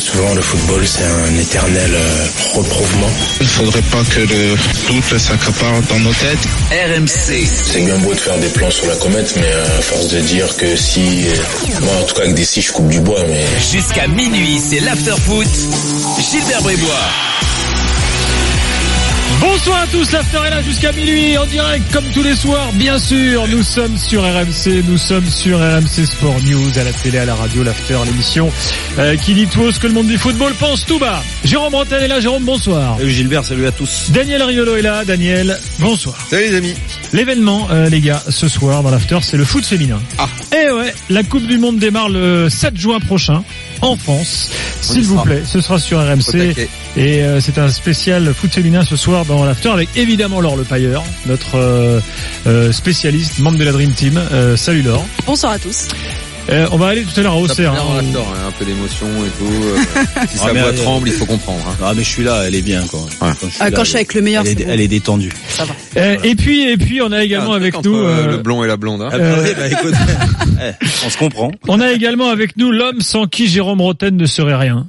souvent, le football, c'est un éternel reprouvement. Il faudrait pas que le doute s'accapare dans nos têtes. RMC. C'est bien beau de faire des plans sur la comète, mais à force de dire que si... moi, en tout cas, avec des scies, je coupe du bois, mais... Jusqu'à minuit, c'est l'after-foot. Gilbert Brébois. Bonsoir à tous, l'after est là jusqu'à minuit en direct comme tous les soirs, bien sûr. Nous sommes sur RMC, nous sommes sur RMC Sport News, à la télé, à la radio, l'after, l'émission qui dit tout haut ce que le monde du football pense tout bas. Jérôme Bretagne est là. Jérôme, bonsoir. Salut Gilbert, salut à tous. Daniel Riolo est là. Daniel, bonsoir. Salut les amis. L'événement, les gars, ce soir dans l'after, c'est le foot féminin. Et ouais, la Coupe du Monde démarre le 7 juin prochain en France. S'il vous plaît, ce sera sur RMC. Et c'est un spécial foot féminin ce soir dans l'after avec évidemment Laure Le Pailleur, notre spécialiste, membre de la Dream Team. Salut Laure. Bonsoir à tous. On va aller tout à l'heure à Auxerre. Un peu d'émotion et tout. Si sa voix tremble, il faut comprendre. Ah mais je suis là, elle est bien quand je suis avec le meilleur, elle est détendue. Ça va. Et puis on a également avec nous le blond et la blonde. Écoute, on se comprend. On a également avec nous l'homme sans qui Jérôme Bretagne ne serait rien.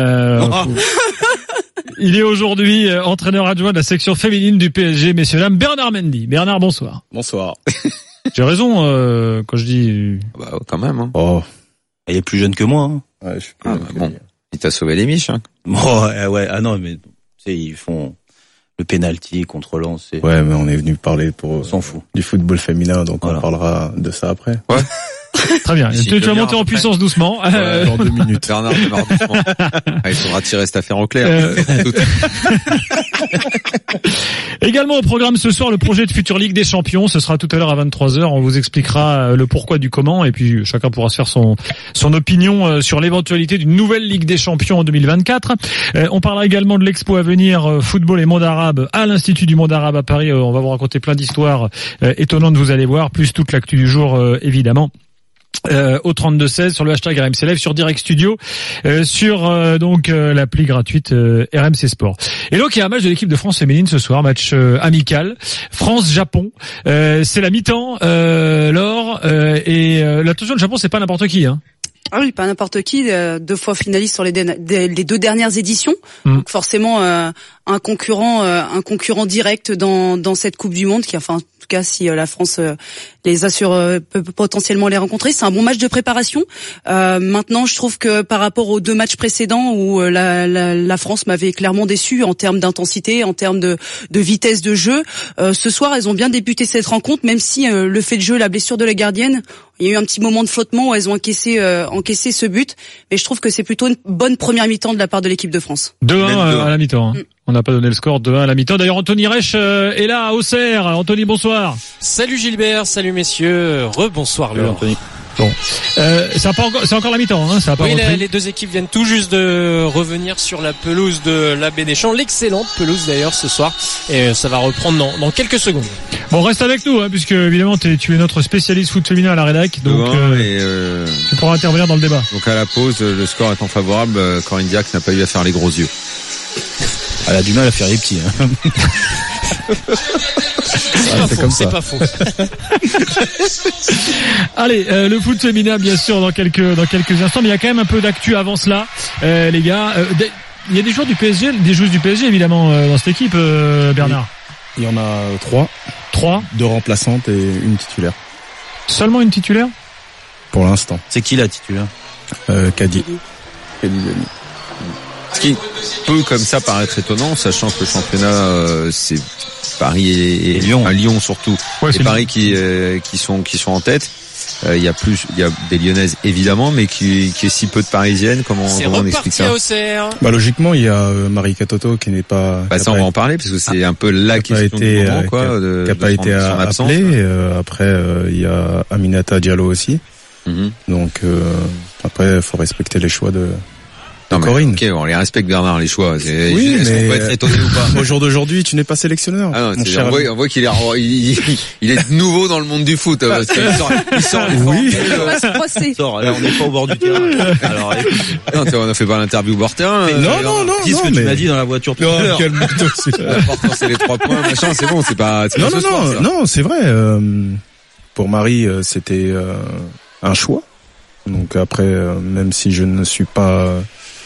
Il est aujourd'hui entraîneur adjoint de la section féminine du PSG, messieurs dames, Bernard Mendy. Bernard, bonsoir. Bonsoir. J'ai raison quand je dis... Bah, quand même. Hein. Oh, elle est plus jeune que moi. Hein. Ouais, bon, il t'a sauvé les miches. Hein. Oh, ouais, ah non, mais tu sais, ils font le penalty contre Lens. Ouais, mais on est venu parler on s'en fout du football féminin, donc voilà. On parlera de ça après. Ouais. Très bien. Tu vas monter en puissance doucement. Ouais, dans 2 minutes. Bernard démarre doucement. Il faudra tirer cette affaire au clair. Également au programme ce soir, le projet de Future Ligue des Champions. Ce sera tout à l'heure à 23h. On vous expliquera le pourquoi du comment. Et puis, chacun pourra se faire son opinion sur l'éventualité d'une nouvelle Ligue des Champions en 2024. On parlera également de l'expo à venir football et monde arabe à l'Institut du monde arabe à Paris. On va vous raconter plein d'histoires étonnantes, vous allez voir, plus toute l'actu du jour, évidemment. Au 32-16 sur le hashtag RMC Live, sur Direct Studio, sur donc l'appli gratuite RMC Sport. Et donc il y a un match de l'équipe de France féminine ce soir, match amical, France-Japon. C'est la mi-temps, Laure, et l'attention, le Japon c'est pas n'importe qui, hein. Ah oui, pas n'importe qui, 2 fois finaliste sur les 2 dernières éditions. Donc forcément un concurrent direct dans cette Coupe du Monde qui, enfin, en tout cas, si la France les assure, peut potentiellement les rencontrer. C'est un bon match de préparation. Maintenant, je trouve que par rapport aux 2 matchs précédents où la France m'avait clairement déçu en termes d'intensité, en termes de vitesse de jeu, ce soir, elles ont bien débuté cette rencontre, même si le fait de jeu, la blessure de la gardienne, il y a eu un petit moment de flottement où elles ont encaissé ce but, mais je trouve que c'est plutôt une bonne première mi-temps de la part de l'équipe de France. 2-1 à la mi-temps. Hein. On n'a pas donné le score, 2-1 à la mi-temps. D'ailleurs, Anthony Reich est là à Auxerre. Anthony, bonsoir. Salut Gilbert, salut messieurs. Rebonsoir Laure. Anthony. Bon, c'est encore la mi-temps, hein, ça a pas oui, repris. Les 2 équipes viennent tout juste de revenir sur la pelouse de l'Abbé Deschamps, l'excellente pelouse d'ailleurs ce soir, et ça va reprendre dans quelques secondes. Bon, reste avec nous, hein, puisque évidemment tu es notre spécialiste foot féminin à la rédac, donc tu pourras intervenir dans le débat. Donc à la pause, le score étant favorable, Corinne Diacre n'a pas eu à faire les gros yeux. Elle a du mal à faire les petits. Hein. C'est pas faux. Allez, le foot féminin bien sûr dans quelques instants, mais il y a quand même un peu d'actu avant cela, les gars. Il y a des joueurs du PSG, des joueuses du PSG évidemment dans cette équipe, Bernard. Il y en a 3. 2 remplaçantes et une titulaire. Seulement une titulaire ? Pour l'instant. C'est qui la titulaire ? Kadi. Ce qui peut comme ça paraître étonnant, sachant que le championnat c'est Paris et Lyon, à Lyon surtout, ouais, et Paris qui sont en tête. Il y a des Lyonnaises évidemment, mais qui est si peu de Parisiennes. Comment on explique ça? Logiquement, il y a Marie Katoto qui n'est pas. Ça on va en parler parce que c'est un peu la question du moment, quoi. Qui n'a pas été appelée. Après, il y a Aminata Diallo aussi. Donc après, il faut respecter les choix de. Non, Corinne. Ok, on les respecte Bernard, les choix. Oui, est-ce qu'on peut être étonné ou pas? Au jour d'aujourd'hui, tu n'es pas sélectionneur. Ah non, on voit qu'il est nouveau dans le monde du foot. Parce qu'il sort les oui. On va se brosser. Là, on n'est pas au bord du terrain. Alors, non, on a fait pas l'interview au bord terrain. Non. Dis ce que tu m'as dit dans la voiture tout à l'heure. L'important, c'est les 3 points, machin, c'est bon, c'est pas. Non, c'est vrai. Pour Marie, c'était un choix. Donc après, même si je ne suis pas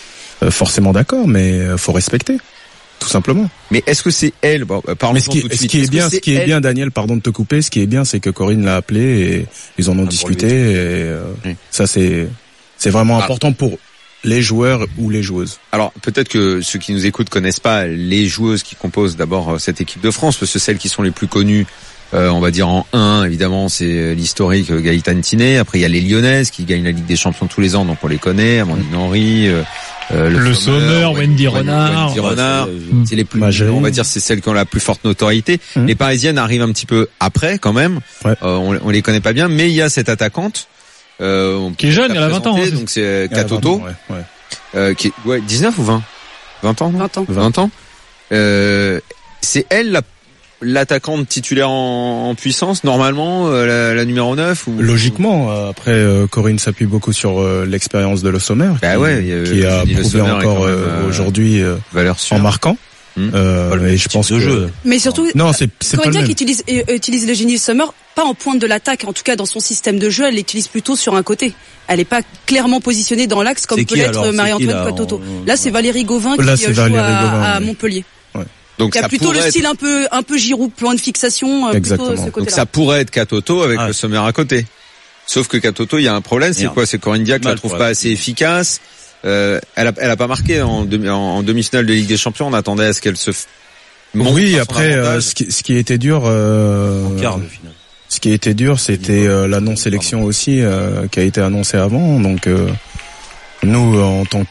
forcément d'accord, mais faut respecter. Tout simplement. Mais est-ce que c'est elle? Bon, parlons tout de suite. Ce qui est bien, Daniel, pardon de te couper. Ce qui est bien, c'est que Corinne l'a appelé et ils en ont discuté. Et ça, c'est vraiment important pour les joueurs ou les joueuses. Alors peut-être que ceux qui nous écoutent connaissent pas les joueuses qui composent d'abord cette équipe de France, parce que celles qui sont les plus connues, on va dire en 1, évidemment, c'est l'historique Gaëtane Tinet. Après, il y a les Lyonnaises qui gagnent la Ligue des Champions tous les ans, donc on les connaît. Amandine Henry. Le Sommer, Wendy Renard. C'est les plus, on va dire, c'est celles qui ont la plus forte notoriété. Les Parisiennes arrivent un petit peu après, quand même. On les connaît pas bien, mais il y a cette attaquante, qui est jeune, elle a 20 ans. Donc c'est Katoto. Qui est, 19 ou 20? 20 ans, non? 20 ans. C'est elle l'attaquante titulaire en puissance, normalement, la numéro 9 ou... Logiquement, après Corinne s'appuie beaucoup sur l'expérience de Le Sommer, qui a prouvé encore aujourd'hui en marquant. Et je pense que mais surtout c'est pas le même. Qui utilise le génie Sommer pas en pointe de l'attaque, en tout cas dans son système de jeu, elle l'utilise plutôt sur un côté. Elle n'est pas clairement positionnée dans l'axe comme peut l'être Marie-Antoine Katoto. Là, c'est Valérie Gauvin qui joue à Montpellier. Donc il y a plutôt le style un peu Giroud, plan de fixation. Exactement. Plutôt ce côté-là. Donc ça pourrait être Katoto avec Le Sommer à côté. Sauf que Katoto, il y a un problème, c'est quoi? C'est Corinne Diacre, la trouve pas assez efficace. Elle a pas marqué en demi-finale de Ligue des Champions. On attendait à ce qu'elle se montre. Oui, après ce qui était dur, ce qui était dur, c'était la non-sélection aussi qui a été annoncée avant. Donc nous, en tant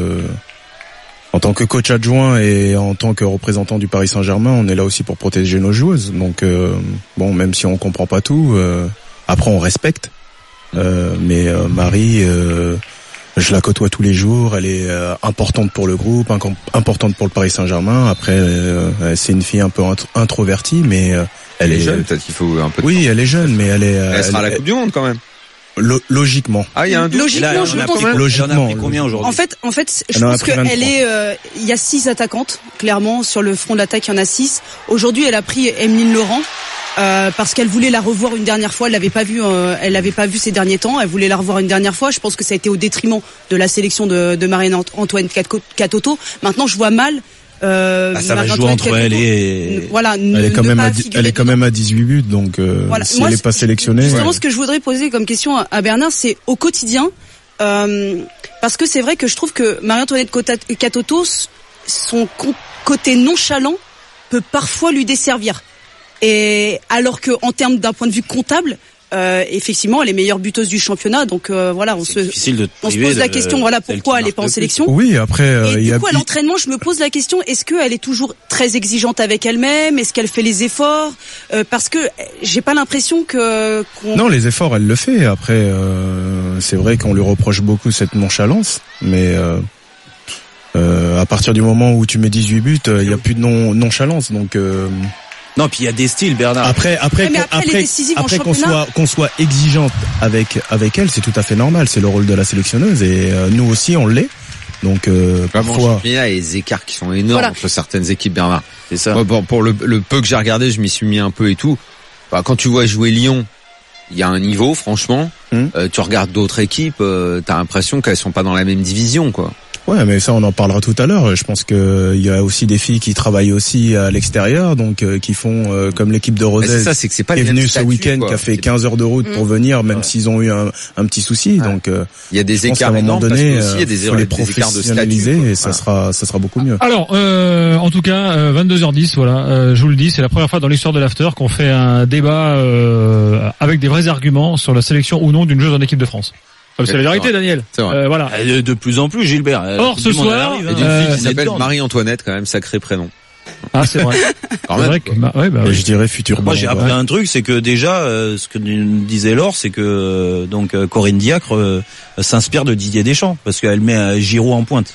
que coach adjoint et en tant que représentant du Paris Saint-Germain, on est là aussi pour protéger nos joueuses. Donc bon, même si on comprend pas tout, après on respecte. Mais Marie, je la côtoie tous les jours. Elle est importante pour le groupe, importante pour le Paris Saint-Germain. Après, c'est une fille un peu introvertie, mais elle est jeune. Peut-être qu'il faut un peu. Oui, elle est jeune, mais elle sera à la Coupe du Monde quand même. Logiquement. Ah, il y a un doute. Logiquement, je pense. Logiquement. Combien aujourd'hui? En fait, je pense qu'elle est, il y a 6 attaquantes, clairement, sur le front de l'attaque, il y en a 6. Aujourd'hui, elle a pris Emeline Laurent, parce qu'elle voulait la revoir une dernière fois. Elle l'avait pas vue ces derniers temps. Elle voulait la revoir une dernière fois. Je pense que ça a été au détriment de la sélection de Marie-Antoine Katoto. Maintenant, je vois mal, ça va jouer entre elle et voilà, elle est quand même à 18 buts, donc voilà. Si elle n'est pas sélectionnée. Justement, ce que je voudrais poser comme question à Bernard, c'est au quotidien, parce que c'est vrai que je trouve que Marie-Antoinette Katoto, son côté nonchalant peut parfois lui desservir. Et alors que en termes d'un point de vue comptable, effectivement, elle est meilleure buteuse du championnat, donc voilà, on se pose la question, voilà, pourquoi elle n'est pas en sélection. Oui, après, et du coup, à l'entraînement, je me pose la question, est-ce qu'elle est toujours très exigeante avec elle-même? Est-ce qu'elle fait les efforts? Parce que j'ai pas l'impression Non, les efforts, elle le fait. Après, c'est vrai qu'on lui reproche beaucoup cette nonchalance, mais à partir du moment où tu mets 18 buts, il y a plus de nonchalance, donc. Non, puis il y a des styles, Bernard. Après qu'on soit exigeante avec elle, c'est tout à fait normal. C'est le rôle de la sélectionneuse et nous aussi on l'est. Donc parfois. Il y a des écarts qui sont énormes entre certaines équipes, Bernard. C'est ça. Moi, pour le peu que j'ai regardé, je m'y suis mis un peu et tout. Bah, quand tu vois jouer Lyon, il y a un niveau, franchement. Tu regardes d'autres équipes, t'as l'impression qu'elles sont pas dans la même division, quoi. Ouais, mais ça on en parlera tout à l'heure. Je pense que il y a aussi des filles qui travaillent aussi à l'extérieur, donc qui font comme l'équipe de Rodez, c'est que c'est pas qui est venue ce week-end, qui a fait 15 heures de route pour venir, même s'ils ont eu un petit souci. Donc il y a des écarts à un moment donné, il faut les professionnaliser et ça sera beaucoup mieux. Alors en tout cas 22h10, voilà, je vous le dis, c'est la première fois dans l'histoire de l'After qu'on fait un débat avec des vrais arguments sur la sélection ou non d'une joueuse en équipe de France. C'est la vérité, Daniel. Voilà. De plus en plus, Gilbert. Or, ce soir, il y a une fille qui s'appelle Marie-Antoinette, quand même, sacré prénom. Ah, c'est vrai. C'est vrai que, je dirais futur. Moi, j'ai appris un truc, c'est que déjà, ce que disait Laure, c'est que donc Corinne Diacre s'inspire de Didier Deschamps parce qu'elle met Giroud en pointe.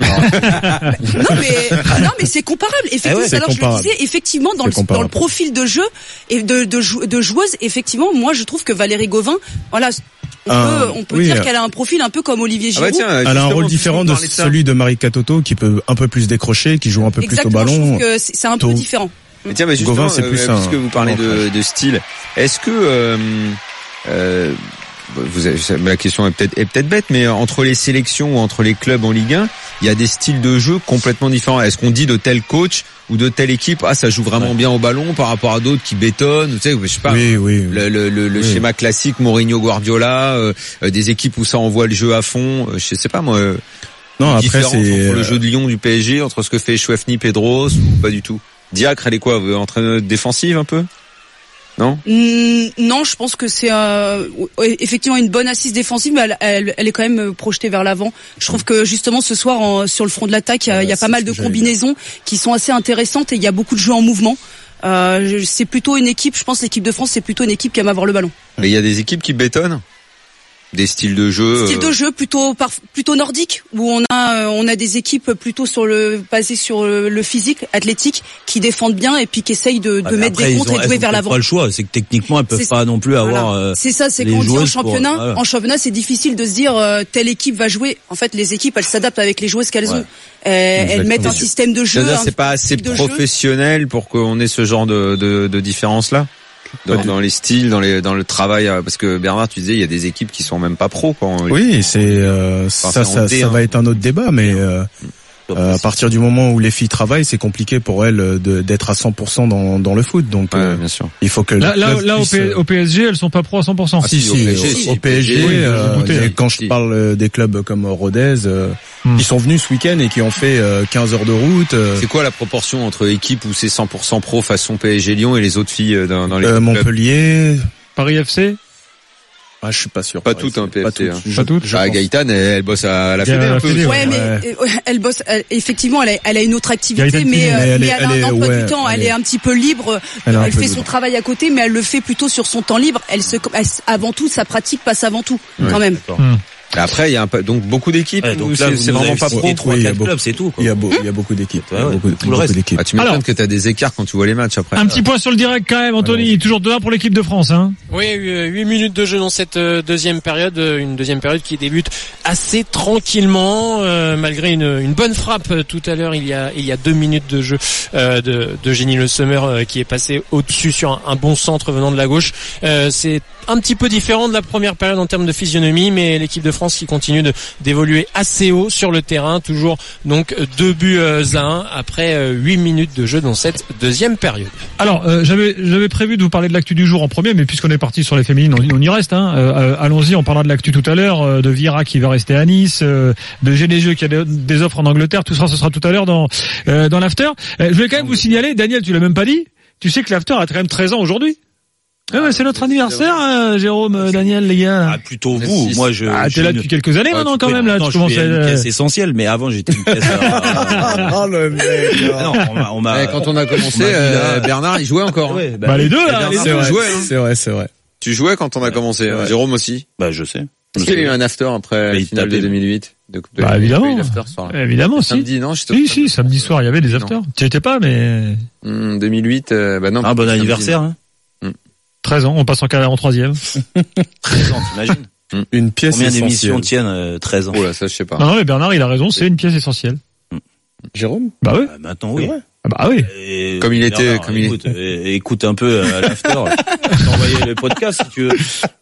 non mais c'est comparable. Effectivement, alors je le disais, effectivement dans le profil de jeu et de joueuse, effectivement, moi je trouve que Valérie Gauvin, voilà. On peut dire qu'elle a un profil un peu comme Olivier Giroud. Elle a un rôle différent de celui de Marie Katoto qui peut un peu plus décrocher, qui joue un peu plus au ballon. Je trouve que c'est un peu différent. Mais tiens, mais justement, Gauvin, c'est plus puisque vous parlez de style, est-ce que la question est peut-être bête, mais entre les sélections ou entre les clubs en Ligue 1, il y a des styles de jeu complètement différents. Est-ce qu'on dit de tel coach ou de telle équipe, ça joue vraiment bien au ballon par rapport à d'autres qui bétonnent, tu sais, je sais pas. Oui. Le schéma classique Mourinho, Guardiola, des équipes où ça envoie le jeu à fond, je sais pas moi. Non, après c'est entre le jeu de Lyon du PSG, entre ce que fait Chouafni, Pedros ou pas du tout. Diacre, elle est quoi, entraîneuse défensive un peu? Non, je pense que c'est effectivement une bonne assise défensive, mais elle est quand même projetée vers l'avant. Je trouve que justement ce soir sur le front de l'attaque, il y a pas mal de combinaisons qui sont assez intéressantes et il y a beaucoup de jeux en mouvement. C'est plutôt une équipe, je pense l'équipe de France, c'est plutôt une équipe qui aime avoir le ballon. Mais il y a des équipes qui bétonnent. Des styles de jeu. Style de jeu plutôt nordique, où on a des équipes plutôt basées sur le physique, athlétique, qui défendent bien et puis qui essayent de mettre des contres et de jouer vers l'avant. Pas le choix, c'est que techniquement elles peuvent pas non plus avoir. C'est ça, c'est quand on dit en championnat. En championnat, c'est difficile de se dire telle équipe va jouer. En fait, les équipes, elles s'adaptent avec les joueuses qu'elles ont. Elles mettent un système de jeu. C'est pas assez professionnel pour qu'on ait ce genre de différence là. Dans les styles, dans le travail, parce que Bernard, tu disais, il y a des équipes qui sont même pas pro, quoi. Oui, ça va être un autre débat, mais à partir du moment où les filles travaillent, c'est compliqué pour elles d'être à 100% dans le foot. Donc, bien sûr. Il faut que là au PSG, elles sont pas pro à 100%. Au PSG, quand je parle des clubs comme Rodez, qui sont venus ce week-end et qui ont fait 15 heures de route. C'est quoi la proportion entre équipes où c'est 100% pro façon PSG Lyon et les autres filles dans les Montpellier, Paris FC? Je suis pas sûr. Pas toutes, PFC. Pas toutes. Gaëtane, elle bosse à la Fédé un peu. Mais elle bosse, effectivement, elle a une autre activité, mais elle a un emploi du temps, elle est un petit peu libre, elle fait son travail à côté, mais elle le fait plutôt sur son temps libre, avant tout, sa pratique passe avant tout, quand même. Après, il y a donc beaucoup d'équipes. Donc là, c'est vraiment pas pro. 3-4 clubs, c'est tout. Il y a beaucoup d'équipes. Tout le reste. Tu m'étonnes que t'as des écarts quand tu vois les matchs après. Un petit point sur le direct quand même, Anthony. Toujours 2-1 pour l'équipe de France, hein. Oui, 8 minutes de jeu dans cette deuxième période. Une deuxième période qui débute assez tranquillement, malgré une bonne frappe tout à l'heure. Il y a 2 minutes de jeu de Jenny Le Sommer qui est passé au-dessus sur un bon centre venant de la gauche. C'est un petit peu différent de la première période en termes de physionomie, mais l'équipe de France qui continue d'évoluer assez haut sur le terrain, toujours donc 2-1 après 8 minutes de jeu dans cette deuxième période. Alors j'avais prévu de vous parler de l'actu du jour en premier, mais puisqu'on est parti sur les féminines, on y reste, hein. Allons-y, on parlera de l'actu tout à l'heure, de Vira qui va rester à Nice, de GDG qui a des offres en Angleterre, tout ça ce sera tout à l'heure dans l'after. Je voulais quand même vous signaler, Daniel, tu l'as même pas dit, tu sais que l'after a quand même 13 ans aujourd'hui. C'est notre anniversaire, Jérôme, Daniel, les gars. Plutôt vous. Moi, t'es là depuis quelques années maintenant, quand même, là. Tu commences à une pièce essentielle, mais avant, j'étais une pièce. Oh, le mec. Quand on a commencé, Bernard, il jouait encore. Les deux, là. C'est vrai. Tu jouais quand on a commencé. Jérôme aussi. Je sais. Est-ce qu'il y a eu un after après la finale de 2008? Évidemment. Évidemment, si. Samedi, non? Si, samedi soir, il y avait des afters. Tu étais pas, mais. 2008, non. Bon anniversaire, hein. 13 ans, on passe en 3e. 13 ans, t'imagines? Une pièce essentielle. Combien d'émissions tiennent 13 ans? Oh là, ça, je sais pas. Non, mais Bernard, il a raison, c'est une pièce essentielle. Jérôme? Bah oui. Maintenant, oui. Bah oui. Comme il était, écoute un peu à l'after. Je t'envoyer le podcast si tu veux.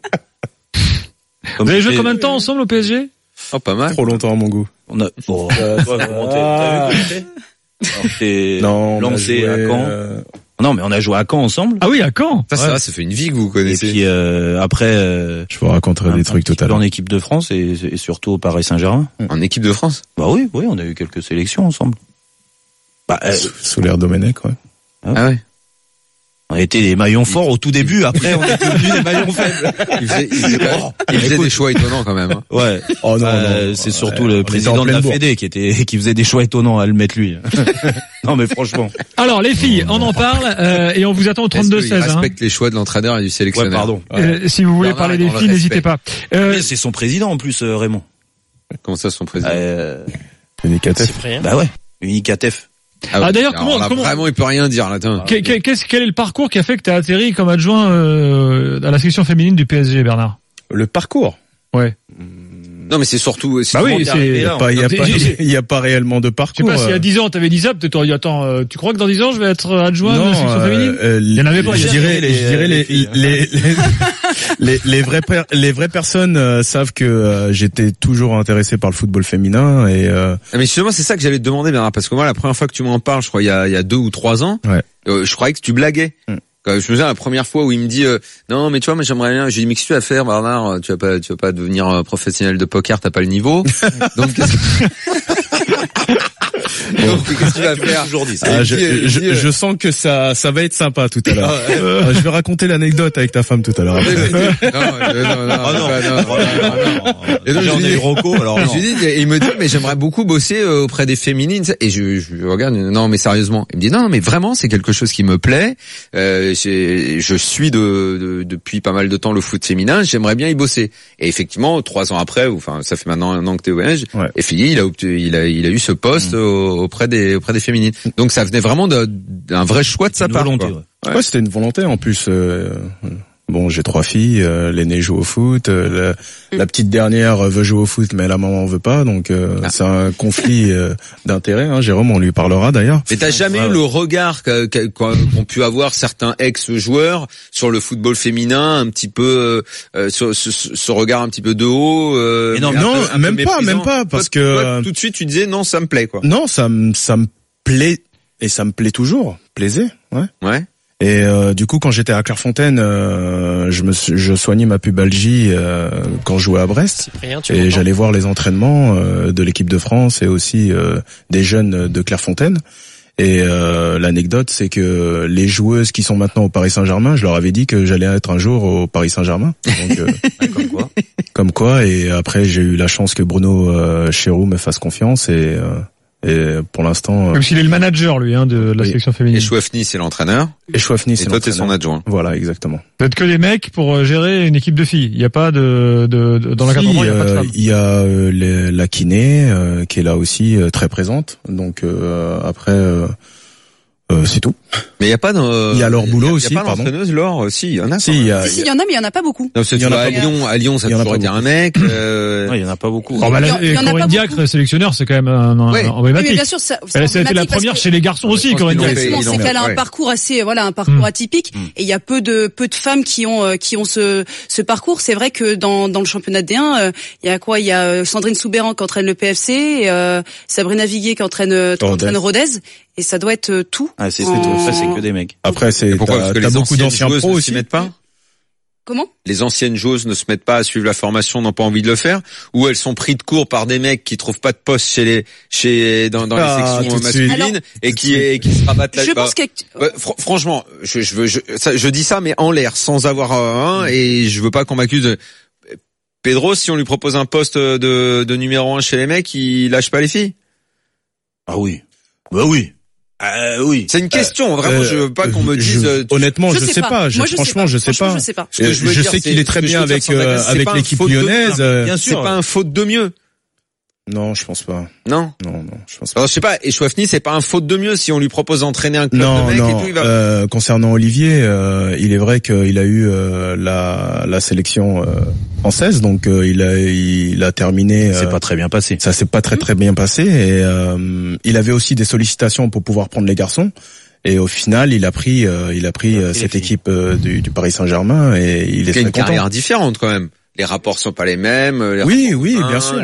Vous avez joué combien de temps ensemble au PSG? Oh, pas mal. Trop longtemps à mon goût. On a, t'as vu t'es lancé à Caen. Non, mais on a joué à Caen ensemble. Ah oui, à Caen. Ça fait une vie que vous connaissez. Et puis après, je vous raconterai des trucs totalement. En équipe de France et surtout au Paris Saint-Germain. En équipe de France. Bah oui, on a eu quelques sélections ensemble. Sous l'ère Domenech, ouais. Ah ouais. On était des maillons forts au tout début, après on est devenus des maillons faibles. Il faisait des choix étonnants quand même. Ouais. Oh non, c'est surtout le président de la Fédé qui faisait des choix étonnants à le mettre lui. Non mais franchement. Alors les filles, on en parle et on vous attend au 32-16. Il respecte les choix de l'entraîneur et du sélectionneur. Ouais, pardon. Si vous voulez parler des filles, n'hésitez pas. C'est son président en plus, Raymond. Comment ça, son président? Unicatef. Bah ouais, Unicatef. D'ailleurs, comment vraiment il peut rien dire là. Quel est le parcours qui a fait que tu as atterri comme adjoint à la section féminine du PSG, Bernard? Le parcours? Ouais. Non, mais c'est surtout. Bah oui, il y a pas réellement de parcours. Je sais pas, s'il y a 10 ans, t'avais dit ça, peut-être t'aurais dit, attends, tu crois que dans 10 ans, je vais être adjoint de la section féminine? Il y en avait pas. Je dirais les vraies personnes savent que j'étais toujours intéressé par le football féminin et. Mais justement, c'est ça que j'allais te demander, Bernard, parce que moi, la première fois que tu m'en parles, je crois il y a 2 ou 3 ans, je croyais que tu blaguais. Je me souviens la première fois où il me dit non mais tu vois moi j'aimerais bien, je lui dis mais qu'est-ce que tu vas faire Bernard, tu vas pas devenir professionnel de poker, t'as pas le niveau. Donc qu'est-ce que tu vas faire aujourd'hui? Je sens que ça va être sympa tout à l'heure. Je vais raconter l'anecdote avec ta femme tout à l'heure. Et donc on est Rocco, alors je lui dis, il me dit mais j'aimerais beaucoup bosser auprès des féminines et je regarde, non mais sérieusement, il me dit non mais vraiment c'est quelque chose qui me plaît. Je suis depuis pas mal de temps le foot féminin, j'aimerais bien y bosser. Et effectivement 3 ans après, enfin ça fait maintenant 1 an que t'es au voyage, et Philly il a eu ce poste auprès des féminines. Donc ça venait vraiment d'un vrai choix de sa part. Ouais, c'était une volonté en plus. Bon, j'ai 3 filles, l'aînée joue au foot, la petite dernière veut jouer au foot, mais la maman veut pas, donc c'est un conflit d'intérêts. Hein. Jérôme, on lui parlera d'ailleurs. Mais t'as jamais eu le regard qu'ont pu avoir certains ex-joueurs sur le football féminin, un petit peu ce regard un petit peu de haut. Non, même pas, parce que tout de suite tu disais non, ça me plaît quoi. Non, ça me plaît et ça me plaît toujours, plaisait, ouais. Et du coup, quand j'étais à Clairefontaine, je soignais ma pubalgie quand je jouais à Brest, et j'allais voir les entraînements de l'équipe de France et aussi des jeunes de Clairefontaine. Et l'anecdote, c'est que les joueuses qui sont maintenant au Paris Saint-Germain, je leur avais dit que j'allais être un jour au Paris Saint-Germain. Donc, comme quoi. Et après, j'ai eu la chance que Bruno Chéroux me fasse confiance et pour l'instant. Comme s'il est le manager, lui, de la sélection féminine. Et Chouafny, c'est l'entraîneur. Et Chouafny, c'est l'entraîneur. Et toi, t'es son adjoint. Voilà, exactement. Vous êtes que des mecs pour gérer une équipe de filles. Il n'y a pas dans l'encadrement, il n'y a pas de femmes. Il y a la kiné, qui est là aussi, très présente. Donc, après, c'est tout. Mais il y a pas il y a leur boulot aussi, pardon. Il y a pas l'entraîneuse Laure, si, il y en a. Il y en a, mais il y en a pas beaucoup. Non, c'est à Lyon, ça a toujours été un mec. Il y en a pas beaucoup. Corinne Diacre, sélectionneur, c'est quand même un emblématique. Mais bien sûr, ça a été la première chez les garçons aussi, Corinne Diacre. C'est qu'elle a un parcours assez, un parcours atypique. Et il y a peu de femmes qui ont ce parcours. C'est vrai que dans le championnat de D1, il y a quoi? Il y a Sandrine Soubéran qui entraîne le PFC, Sabrina Viguier qui entraîne Rodez. Et ça doit être tout. Ah, c'est tout. Ça, c'est que des mecs. Après, t'as beaucoup d'anciens pros aussi. Ne s'y mettent pas? Comment? Les anciennes joueuses ne se mettent pas à suivre la formation, n'ont pas envie de le faire, ou elles sont prises de court par des mecs qui trouvent pas de poste dans les sections masculines et qui se rabattent là. Je pense que franchement, je dis ça mais en l'air, sans avoir et je veux pas qu'on m'accuse de Pedro, si on lui propose un poste de numéro 1 chez les mecs, il lâche pas les filles? Ah oui. Bah oui. Oui. C'est une question, vraiment, je veux pas qu'on me dise. Honnêtement, je sais pas. Franchement, je sais pas. Je sais qu'il est très bien avec l'équipe lyonnaise. Bien sûr. C'est pas un faute de mieux. Non, je pense pas. Non, je pense pas. Alors, je sais pas. Et Chouafny, c'est pas un faute de mieux si on lui propose d'entraîner un club de mecs et tout. Il va... concernant Olivier, il est vrai qu'il a eu la sélection française, donc il a terminé. C'est pas très bien passé. Ça s'est pas très bien passé, et il avait aussi des sollicitations pour pouvoir prendre les garçons. Et au final, il a pris cette équipe du Paris Saint-Germain, et il est très content. Une carrière différente quand même. Les rapports sont pas les mêmes. Oui, bien sûr.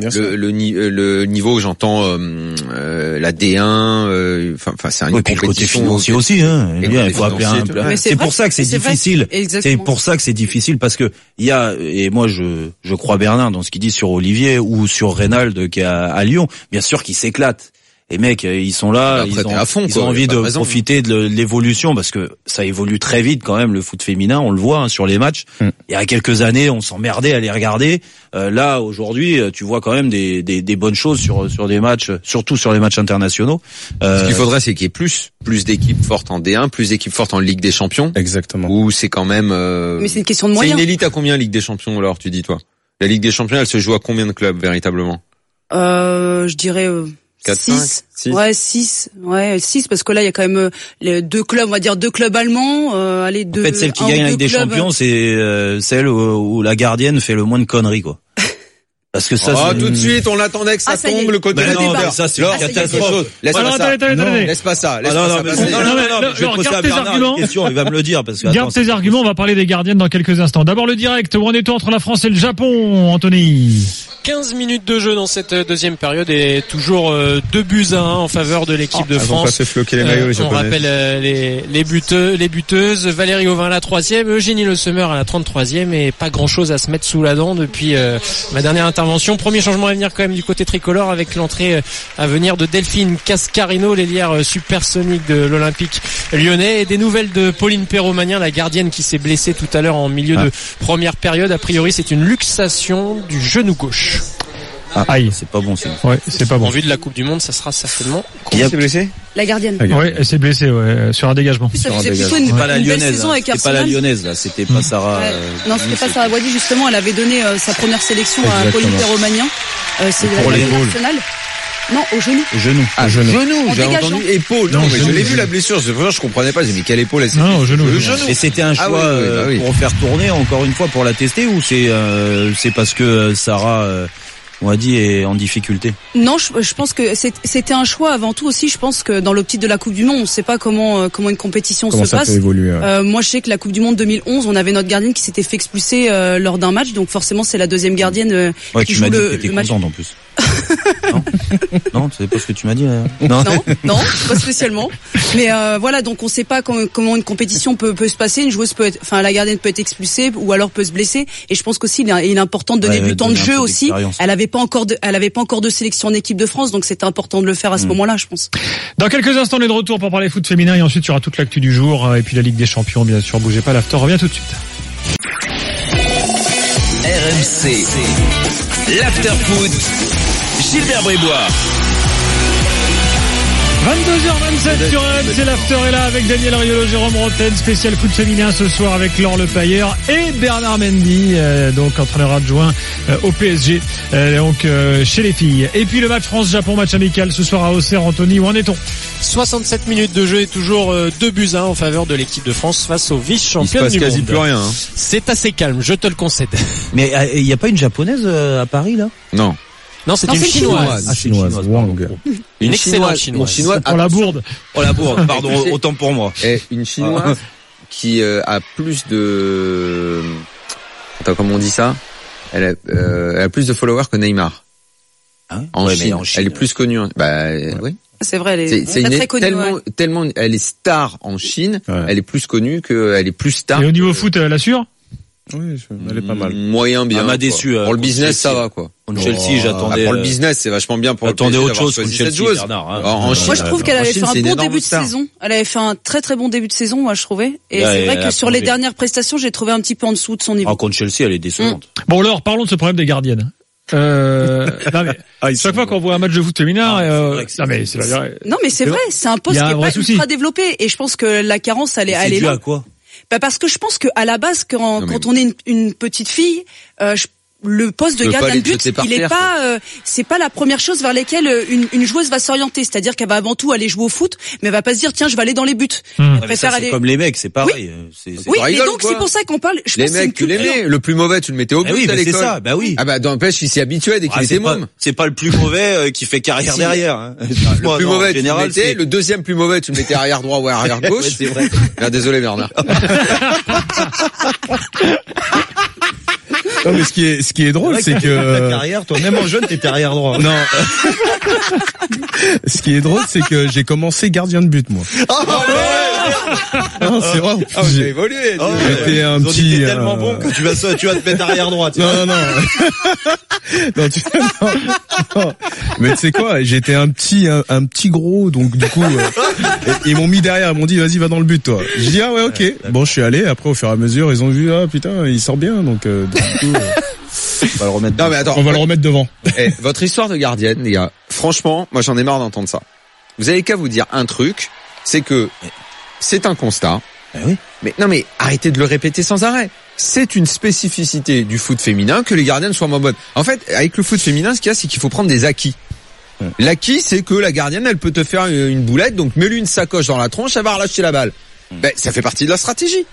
Le niveau, j'entends la D1. Enfin, c'est un niveau. Et puis le côté financier aussi. Il faut appeler un plat. C'est pour ça que c'est difficile. C'est pour ça que c'est difficile, parce que et moi je crois Bernard dans ce qu'il dit sur Olivier ou sur Reynald qui est à Lyon. Bien sûr qu'ils s'éclatent. Les mecs, ils sont là, ils ont envie de profiter de l'évolution, parce que ça évolue très vite quand même, le foot féminin, on le voit sur les matchs. Il y a quelques années, on s'emmerdait à les regarder. Là, aujourd'hui, tu vois quand même des bonnes choses sur des matchs, surtout sur les matchs internationaux. Ce qu'il faudrait, c'est qu'il y ait plus d'équipes fortes en D1, plus d'équipes fortes en Ligue des Champions. Exactement. Où c'est quand même... Mais c'est une question de moyens. C'est une élite à combien, Ligue des Champions, alors, tu dis, toi? La Ligue des Champions, elle se joue à combien de clubs, véritablement? Je dirais... 4, 6. 5, 6. Ouais, 6. Ouais, 6, parce que là, il y a quand même les 2 clubs, on va dire 2 clubs allemands, En fait, celle qui gagne avec des champions, c'est celle où la gardienne fait le moins de conneries, quoi. Parce que ça, tout de suite, on attendait que ça tombe, le côté rédempteur. Ça, c'est une catastrophe. Laisse pas ça. Non, je vais poser à Bernard une question, il va me le dire, parce que. Garde tes arguments, on va parler des gardiennes dans quelques instants. D'abord le direct, où en est-on entre la France et le Japon, Anthony? 15 minutes de jeu dans cette deuxième période et toujours 2-1 en faveur de l'équipe de France. On va se floquer les maillots, les on rappelle les buteuses. Valérie Auvin à la 3e, Eugénie Le Sommer à la 33e et pas grand chose à se mettre sous la dent depuis ma dernière intervention. Premier changement à venir quand même du côté tricolore avec l'entrée à venir de Delphine Cascarino, l'ailière supersonique de l'Olympique lyonnais, et des nouvelles de Pauline Perromagnin, la gardienne qui s'est blessée tout à l'heure en milieu de première période. A priori, c'est une luxation du genou gauche. Aïe, c'est pas bon ça. Ouais, c'est pas bon. En vue de la Coupe du Monde, ça sera certainement. Qui s'est blessé? La gardienne. Ouais, elle s'est blessée, sur un dégagement. Ça faisait plutôt une belle saison avec Arsenal. C'était pas la lyonnaise, là. C'était pas Sarah. Non, c'était pas Sarah Boisdi, justement. Elle avait donné sa première sélection à Pauline Perromagnin. C'est pour les Arsenal. Non, au genou. Au genou. J'ai entendu épaule. Non, mais je l'ai vu la blessure. Je comprenais pas. J'ai dit, mais quelle épaule elle s'est Non, au genou. Et c'était un choix pour faire tourner encore une fois pour la tester, ou c'est parce que Sarah on a dit est en difficulté? Non, je pense que c'était un choix avant tout aussi. Je pense que dans l'optique de la Coupe du Monde, on ne sait pas comment une compétition se passe. Moi, je sais que la Coupe du Monde 2011, on avait notre gardienne qui s'était fait expulser lors d'un match, donc forcément c'est la deuxième gardienne qui joue le match. Contente en plus. Non, tu sais pas ce que tu m'as dit. Non, pas spécialement. Mais voilà, donc on sait pas comment une compétition peut se passer. Une joueuse la gardienne peut être expulsée ou alors peut se blesser. Et je pense qu'aussi il est important de donner du temps de jeu aussi. Elle avait pas encore de sélection en équipe de France, donc c'était important de le faire à ce moment-là, je pense. Dans quelques instants, on est de retour pour parler foot féminin et ensuite il y aura toute l'actu du jour et puis la Ligue des Champions, bien sûr. Bougez pas, l'after revient tout de suite. RMC, l'after foot. Gilbert Brébois. 22h27 sur RMC, l'after est là avec Daniel Riolo, Jérôme Rotten, spécial foot féminin ce soir avec Laure Le Pailleur et Bernard Mendy, donc entraîneur adjoint au PSG, chez les filles. Et puis le match France-Japon, match amical ce soir à Auxerre. Anthony, où en est-on? 67 minutes de jeu et toujours 2-1 en faveur de l'équipe de France face aux vice-championnes du monde. Il se passe quasi plus rien. C'est assez calme, je te le concède. Mais il y a pas une japonaise à Paris là? Non, c'est une chinoise. Chinoise. Wang. Une excellente chinoise. On la bourde. Pardon, autant pour moi. Et une chinoise qui a plus de... Attends, comment on dit ça? Elle a plus de followers que Neymar. En Chine. Elle est plus connue. Oui. C'est vrai, elle est très connue. Tellement elle est star en Chine, elle est plus connue qu'elle est plus star. Et au niveau foot, elle assure? Oui, elle est pas mal. Moyen bien. Elle m'a déçu. Pour le business, ça va, quoi. Chelsea, j'attendais. Pour le business, c'est vachement bien pour le PSG. J'attendais autre chose que cette joueuse. En Chine, moi, je trouve qu'elle avait fait un bon début de saison. Elle avait fait un très très bon début de saison, moi, je trouvais. Et c'est vrai que sur les dernières prestations, j'ai trouvé un petit peu en dessous de son niveau. Contre Chelsea, elle est décevante. Bon, alors, parlons de ce problème des gardiennes. Chaque fois qu'on voit un match de foot féminin, Non, mais c'est vrai, c'est un poste qui est pas ultra développé. Et je pense que la carence, elle est dû là. à quoi? Parce que je pense que à la base, quand on est une petite fille, le poste de gardien de but, il est pas, c'est pas la première chose vers laquelle une joueuse va s'orienter. C'est-à-dire qu'elle va avant tout aller jouer au foot, mais elle va pas se dire tiens, je vais aller dans les buts. Elle préfère aller. Comme les mecs, c'est pareil. Oui, et donc c'est pour ça qu'on parle. Les mecs, tu les mets. Le plus mauvais, tu le mettais au but à l'école. C'est ça. Bah oui. Ah bah n'empêche, il s'y habituait dès qu'il était môme. C'est pas le plus mauvais qui fait carrière derrière. Le plus mauvais, tu le mettais. Le deuxième plus mauvais, tu le mettais arrière droit ou arrière gauche. C'est vrai. Désolé Bernard. Non, mais ce qui est drôle, c'est que ta carrière, toi, même en jeune, t'étais arrière droit. Non. Ce qui est drôle, c'est que j'ai commencé gardien de but, moi. Non, c'est vrai. J'ai évolué. J'étais un petit. T'es tellement bon que tu vas te mettre arrière droit. Non. Non. Mais tu sais quoi, j'étais un petit gros, donc du coup, ils m'ont mis derrière, ils m'ont dit vas-y, va dans le but, toi. J'ai dit ah ouais, ok. Bon, je suis allé. Après, au fur et à mesure, ils ont vu ah putain, il sort bien, donc du coup. On va le remettre. Non mais attends, on va le remettre devant. Votre histoire de gardienne, les gars. Franchement, moi j'en ai marre d'entendre ça. Vous avez qu'à vous dire un truc, c'est que c'est un constat. Oui. Mais non mais arrêtez de le répéter sans arrêt. C'est une spécificité du foot féminin que les gardiennes soient moins bonnes. En fait, avec le foot féminin, ce qu'il y a, c'est qu'il faut prendre des acquis. L'acquis, c'est que la gardienne, elle peut te faire une boulette, donc mets-lui une sacoche dans la tronche, elle va relâcher la balle. Ben, ça fait partie de la stratégie.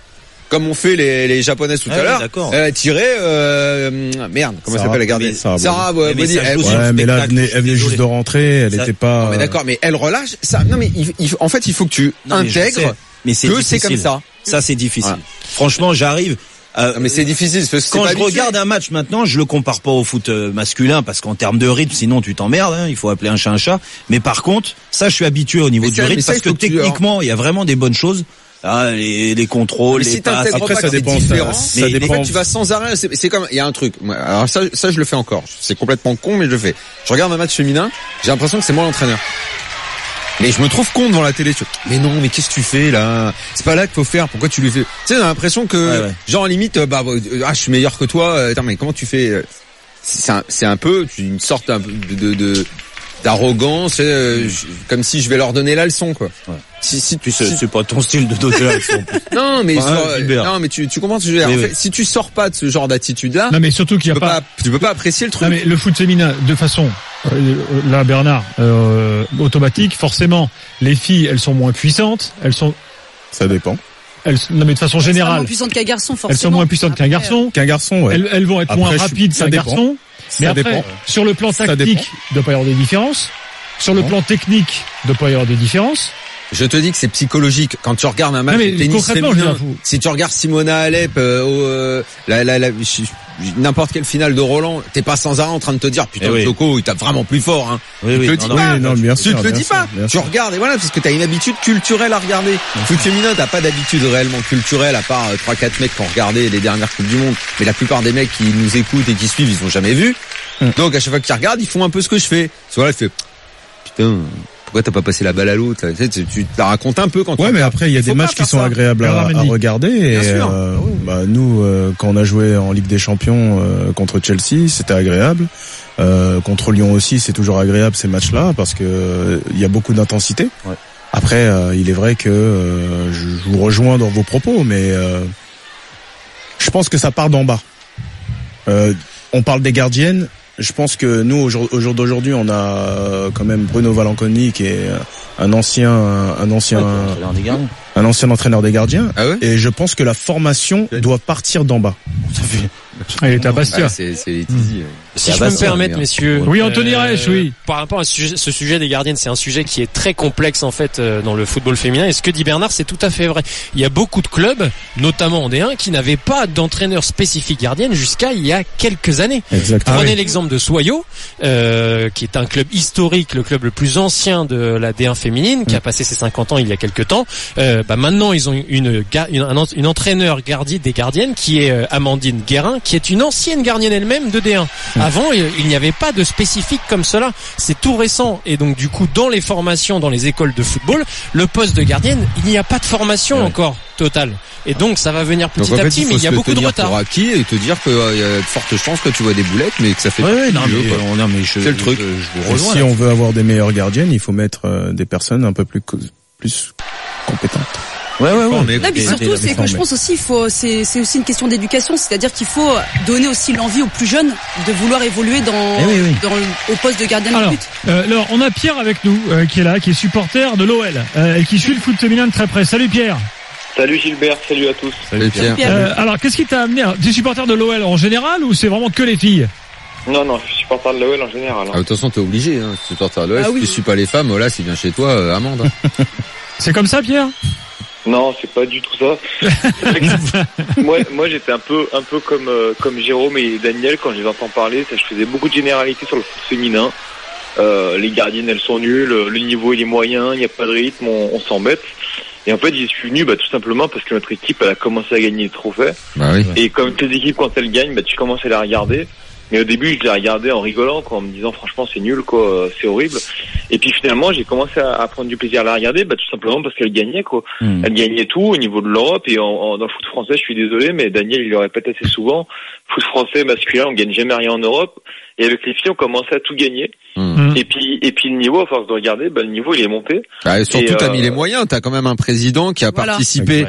comme ont fait les japonaises tout à l'heure. Tirer, merde, comment s'appelle la gardienne? Sarah Body. Mais là, elle venait juste de rentrer, elle était pas. Non, mais d'accord, mais elle relâche. Ça, non, mais en fait, il faut que tu intègres que c'est comme ça. Ça, c'est difficile. Voilà. Franchement, j'arrive. Mais c'est difficile. Quand je regarde un match maintenant, je le compare pas au foot masculin parce qu'en termes de rythme, sinon tu t'emmerdes. Il faut appeler un chat un chat. Mais par contre, ça, je suis habitué au niveau du rythme parce que techniquement, il y a vraiment des bonnes choses. Les contrôles, les passes. Après, ça dépend. Ça dépend. En fait, tu vas sans arrêt. C'est comme, il y a un truc. Alors ça, je le fais encore. C'est complètement con, mais je le fais. Je regarde un match féminin. J'ai l'impression que c'est moi l'entraîneur. Mais je me trouve con devant la télé. Mais non, mais qu'est-ce que tu fais là? C'est pas là qu'il faut faire. Pourquoi tu lui fais? Tu sais, on a l'impression que, genre limite, je suis meilleur que toi. Attends, mais comment tu fais? C'est un peu une sorte d'arrogance, comme si je vais leur donner la leçon, quoi. Ouais. C'est pas ton style de donner la leçon. Non, mais tu comprends ce que je veux dire. En fait, si tu sors pas de ce genre d'attitude-là, non, mais surtout qu'il y a tu peux pas apprécier le truc. Non, mais le foot féminin, de façon, là, Bernard, automatique, forcément, les filles, elles sont moins puissantes, ça dépend. Non, mais de façon générale. Elles sont moins puissantes qu'un garçon, forcément. Elles sont moins puissantes qu'un garçon. Ouais. Elles vont être moins rapides qu'un garçon. Mais après, sur le plan tactique, il doit pas y avoir des différences. Sur le plan technique, il doit pas y avoir de différence. Je te dis que c'est psychologique. Quand tu regardes un match de tennis féminin, si tu regardes Simona Alep, n'importe quelle finale de Roland, t'es pas sans arrêt en train de te dire, putain, Joko, il tape vraiment plus fort, hein. Tu te le dis pas. Non, bien sûr, tu te le dis pas. Tu regardes, et voilà, parce que t'as une habitude culturelle à regarder. Foot féminin, t'as pas d'habitude réellement culturelle, à part 3-4 mecs qui ont regardé les dernières Coupes du Monde. Mais la plupart des mecs qui nous écoutent et qui suivent, ils ont jamais vu. Donc, à chaque fois qu'ils regardent, ils font un peu ce que je fais. Voilà, je fais, putain, pourquoi t'as pas passé la balle à l'autre? Tu te la racontes un peu quand tu mais après il y a des matchs qui sont agréables à regarder. Et nous, quand on a joué en Ligue des Champions contre Chelsea, c'était agréable. Contre Lyon aussi, c'est toujours agréable ces matchs-là parce que il y a beaucoup d'intensité. Ouais. Après, il est vrai que je vous rejoins dans vos propos, mais je pense que ça part d'en bas. On parle des gardiennes. Je pense que nous, au jour d'aujourd'hui, on a quand même Bruno Valanconi qui est un ancien entraîneur des gardiens. Ah ouais. Et je pense que la formation doit partir d'en bas. Il est à Bastia. C'est easy. Si je peux me permettre, messieurs. Oui, Anthony Reich, oui. Par rapport à ce sujet des gardiennes, c'est un sujet qui est très complexe, en fait, dans le football féminin. Et ce que dit Bernard, c'est tout à fait vrai. Il y a beaucoup de clubs, notamment en D1, qui n'avaient pas d'entraîneur spécifique gardienne jusqu'à il y a quelques années. Exactement. Prenez l'exemple de Soyo, qui est un club historique, le club le plus ancien de la D1 féminine, qui a passé ses 50 ans il y a quelques temps. Maintenant, ils ont une entraîneur des gardiennes qui est Amandine Guérin, qui est une ancienne gardienne elle-même de D1. Avant, il n'y avait pas de spécifique comme cela. C'est tout récent. Et donc, du coup, dans les formations, dans les écoles de football, le poste de gardienne, il n'y a pas de formation encore totale. Et donc, ça va venir petit à petit, mais il y a beaucoup de retard. Pour acquis et te dire qu'il y a de fortes chances que tu vois des boulettes, mais que ça fait c'est le truc. Si on veut avoir des meilleures gardiennes, il faut mettre des personnes un peu plus compétentes. Ouais. Là, mais surtout, c'est que je pense aussi, c'est aussi une question d'éducation, c'est-à-dire qu'il faut donner aussi l'envie aux plus jeunes de vouloir évoluer au poste de gardien de but. Alors, on a Pierre avec nous, qui est là, qui est supporter de l'OL, et qui suit le foot féminin de très près. Salut Pierre. Salut Gilbert, salut à tous. Salut Pierre. Alors, qu'est-ce qui t'a amené? Tu es supporter de l'OL en général ou c'est vraiment que les filles? Non, je suis supporter de l'OL en général. De toute façon, t'es obligé, hein, supporter de l'OL. Si tu suis pas les femmes, voilà, s'il vient chez toi, amende. C'est comme ça, Pierre? Non, c'est pas du tout ça. moi, j'étais un peu comme Jérôme et Daniel quand je les entends parler. Je faisais beaucoup de généralités sur le foot féminin. Les gardiennes, elles sont nulles. Le niveau, il est moyen. Il n'y a pas de rythme. On s'embête. Et en fait, j'y suis venu, tout simplement parce que notre équipe, elle a commencé à gagner des trophées. Bah oui. Et comme toutes les équipes, quand elles gagnent, tu commences à les regarder. Mais au début, je les regardais en rigolant, en me disant franchement c'est nul, c'est horrible. Et puis finalement, j'ai commencé à prendre du plaisir à la regarder, tout simplement parce qu'elle gagnait, Elle gagnait tout au niveau de l'Europe. Et dans le foot français, je suis désolé, mais Daniel, il le répète assez souvent, foot français masculin, on gagne jamais rien en Europe. Et avec les filles, on commençait à tout gagner. Et puis le niveau, à force de regarder, le niveau il est monté. Et surtout t'as mis les moyens, t'as quand même un président qui a participé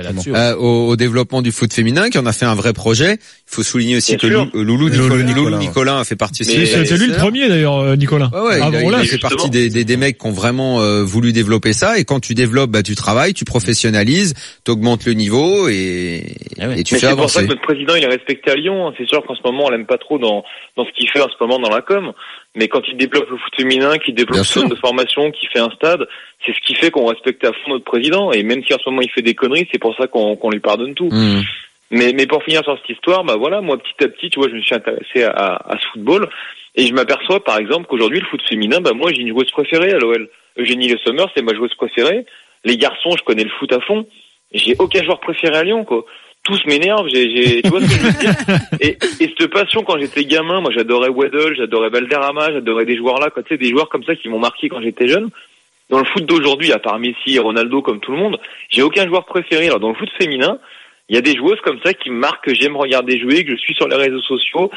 au développement du foot féminin, qui en a fait un vrai projet. Il faut souligner aussi que Loulou Nicolin a fait partie. C'était lui le premier d'ailleurs, Nicolas. Il fait partie des mecs qui ont vraiment voulu développer ça. Et quand tu développes, tu travailles, tu professionnalises, t'augmentes le niveau et tu fais avancer. C'est pour ça que notre président il est respecté à Lyon. C'est sûr qu'en ce moment on l'aime pas trop dans ce qu'il fait en ce moment dans la com. Mais quand il développe le foot féminin, qu'il développe le centre de formation, qu'il fait un stade, c'est ce qui fait qu'on respecte à fond notre président. Et même si en ce moment il fait des conneries, c'est pour ça qu'on lui pardonne tout. Mais pour finir sur cette histoire, moi petit à petit, tu vois, je me suis intéressé à ce football et je m'aperçois par exemple qu'aujourd'hui le foot féminin, moi j'ai une joueuse préférée à l'OL. Eugénie Le Sommer, c'est ma joueuse préférée. Les garçons, je connais le foot à fond. J'ai aucun joueur préféré à Lyon, quoi. Tous m'énervent, tu vois ce que je veux dire. Et cette passion, quand j'étais gamin, moi j'adorais Weddle, j'adorais Valderrama, j'adorais des joueurs là, tu sais, des joueurs comme ça qui m'ont marqué quand j'étais jeune. Dans le foot d'aujourd'hui, à part Messi et Ronaldo comme tout le monde, j'ai aucun joueur préféré. Alors dans le foot féminin, il y a des joueuses comme ça qui me marquent, que j'aime regarder jouer, que je suis sur les réseaux sociaux.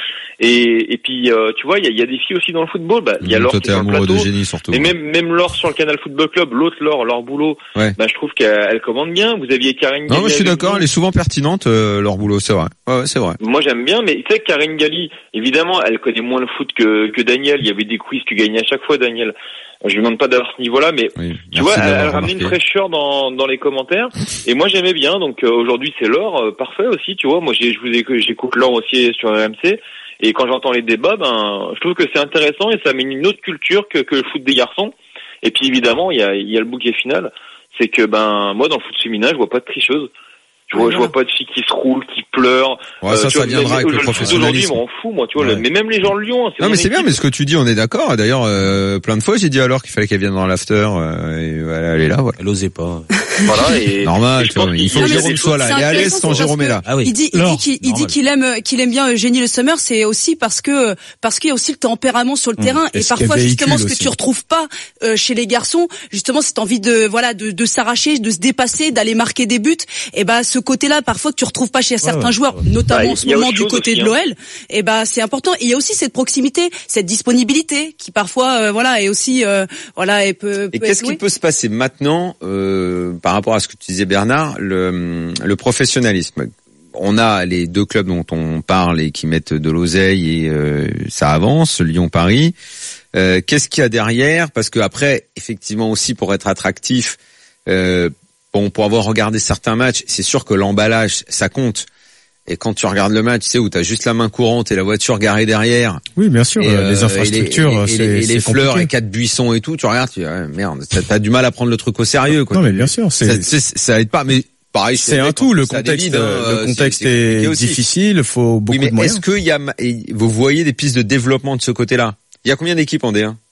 Et puis, tu vois, il y a des filles aussi dans le football. Il y a Laure qui est sur le plateau. Et même Laure sur le Canal Football Club, l'autre Laure Boulot, je trouve qu'elle commande bien. Vous aviez Karine Galli. Non, je suis d'accord, elle est souvent pertinente, Laure Boulot, c'est vrai. Ouais, c'est vrai. Moi, j'aime bien, mais tu sais, Karine Galli, évidemment, elle connaît moins le foot que Daniel. Il y avait des quiz, tu gagnais à chaque fois, Daniel. Je lui demande pas d'avoir ce niveau-là, mais tu vois, elle ramenait une fraîcheur dans les commentaires. Et moi, j'aimais bien. Donc aujourd'hui, c'est Laure, parfait aussi. Tu vois, moi, j'écoute Laure aussi sur RMC. Et quand j'entends les débats, je trouve que c'est intéressant et ça amène une autre culture que le foot des garçons. Et puis évidemment, il y a le bouquet final, c'est que moi, dans le foot féminin, je vois pas de tricheuse. Je vois pas de filles qui se roulent, qui pleurent. Ça viendra avec le professionnalisme. Aujourd'hui, m'en fous, moi, tu vois. Mais même les gens de Lyon. Non, mais c'est bien, mais ce que tu dis, on est d'accord. D'ailleurs, plein de fois, j'ai dit alors qu'il fallait qu'elle vienne dans l'after. Et voilà, elle est là. Voilà. Elle osait pas. Voilà. Et normal. Il faut que Jérôme soit là. Elle est à l'aise quand Jérôme est là. Il dit qu'il aime bien Eugénie Le Sommer. C'est aussi parce qu'il y a aussi le tempérament sur le terrain. Et parfois, justement, ce que tu retrouves pas chez les garçons, justement, cette envie de s'arracher, de se dépasser, d'aller marquer des buts. Et ce côté-là, parfois, que tu retrouves pas chez certains joueurs, notamment en ce moment du côté de l'OL, c'est important. Et il y a aussi cette proximité, cette disponibilité qui parfois, est aussi, et peut. Et qu'est-ce qui peut se passer maintenant, par rapport à ce que tu disais, Bernard, le professionnalisme? On a les deux clubs dont on parle et qui mettent de l'oseille et ça avance, Lyon-Paris. Qu'est-ce qu'il y a derrière? Parce que après, effectivement aussi, pour être attractif, pour avoir regardé certains matchs, c'est sûr que l'emballage, ça compte. Et quand tu regardes le match, tu sais, où t'as juste la main courante et la voiture garée derrière. Oui, bien sûr, les infrastructures, et les fleurs et 4 buissons et tout, tu regardes, tu dis, merde, t'as du mal à prendre le truc au sérieux, quoi. Non, mais bien sûr, ça aide pas, mais pareil, c'est un tout, le contexte est difficile, il faut beaucoup de moyens. Est-ce que vous voyez des pistes de développement de ce côté-là? Il y a combien d'équipes en D1?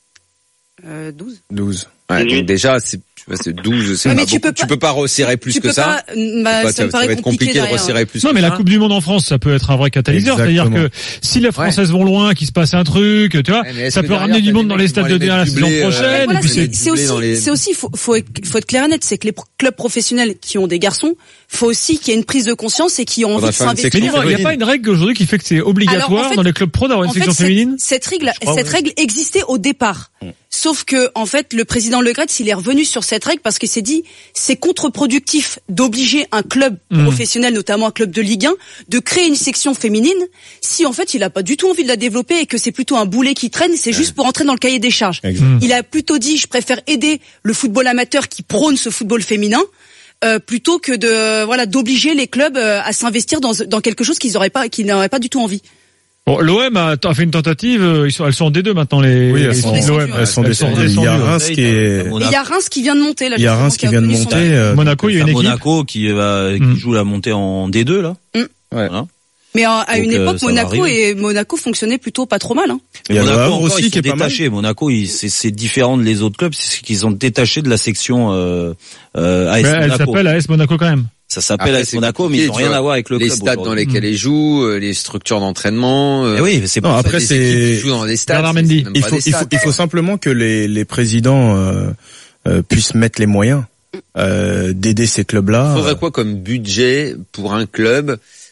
12. Ouais, donc déjà, c'est 12, c'est pas beaucoup. Tu peux pas resserrer plus que ça. Ça va être compliqué de resserrer plus. Non, mais la Coupe du Monde en France, ça peut être un vrai catalyseur. C'est-à-dire que si les Françaises vont loin, qu'il se passe un truc, tu vois, ça peut ramener du monde dans les stades de D1 la saison prochaine. C'est aussi, faut être clair et net, c'est que les clubs professionnels qui ont des garçons, faut aussi qu'il y ait une prise de conscience et qui ont envie de s'investir. Mais il n'y a pas une règle aujourd'hui qui fait que c'est obligatoire dans les clubs pro d'avoir une section féminine? Cette règle existait au départ. Sauf que, en fait, le président Le Gret, il est revenu sur cette règle parce qu'il s'est dit, c'est contre-productif d'obliger un club professionnel, notamment un club de Ligue 1, de créer une section féminine si, en fait, il a pas du tout envie de la développer et que c'est plutôt un boulet qui traîne, c'est juste pour entrer dans le cahier des charges. Il a plutôt dit, je préfère aider le football amateur qui prône ce football féminin, plutôt que d'obliger les clubs à s'investir dans quelque chose qu'ils n'auraient pas du tout envie. Bon, l'OM a fait une tentative, elles sont en D2 maintenant, elles sont descendues. Il y a Reims qui vient de monter, là. Il y a Reims qui vient de monter. Monaco, il y a une équipe. Monaco qui joue la montée en D2, là. Voilà. Mais à une époque, Monaco fonctionnait plutôt pas trop mal, hein. Il y a Monaco aussi qui est détaché. Monaco, c'est différent de les autres clubs, c'est qu'ils sont détachés de la section AS Monaco. Elle s'appelle AS Monaco quand même. Ça s'appelle AS Monaco, mais ils n'ont rien à voir avec le club. Les stades dans lesquels ils jouent, les structures d'entraînement. Oui, c'est pas. Après, c'est jouent dans des stades. Il faut simplement que les présidents puissent mettre les moyens d'aider ces clubs-là. Il faudrait quoi comme budget pour un club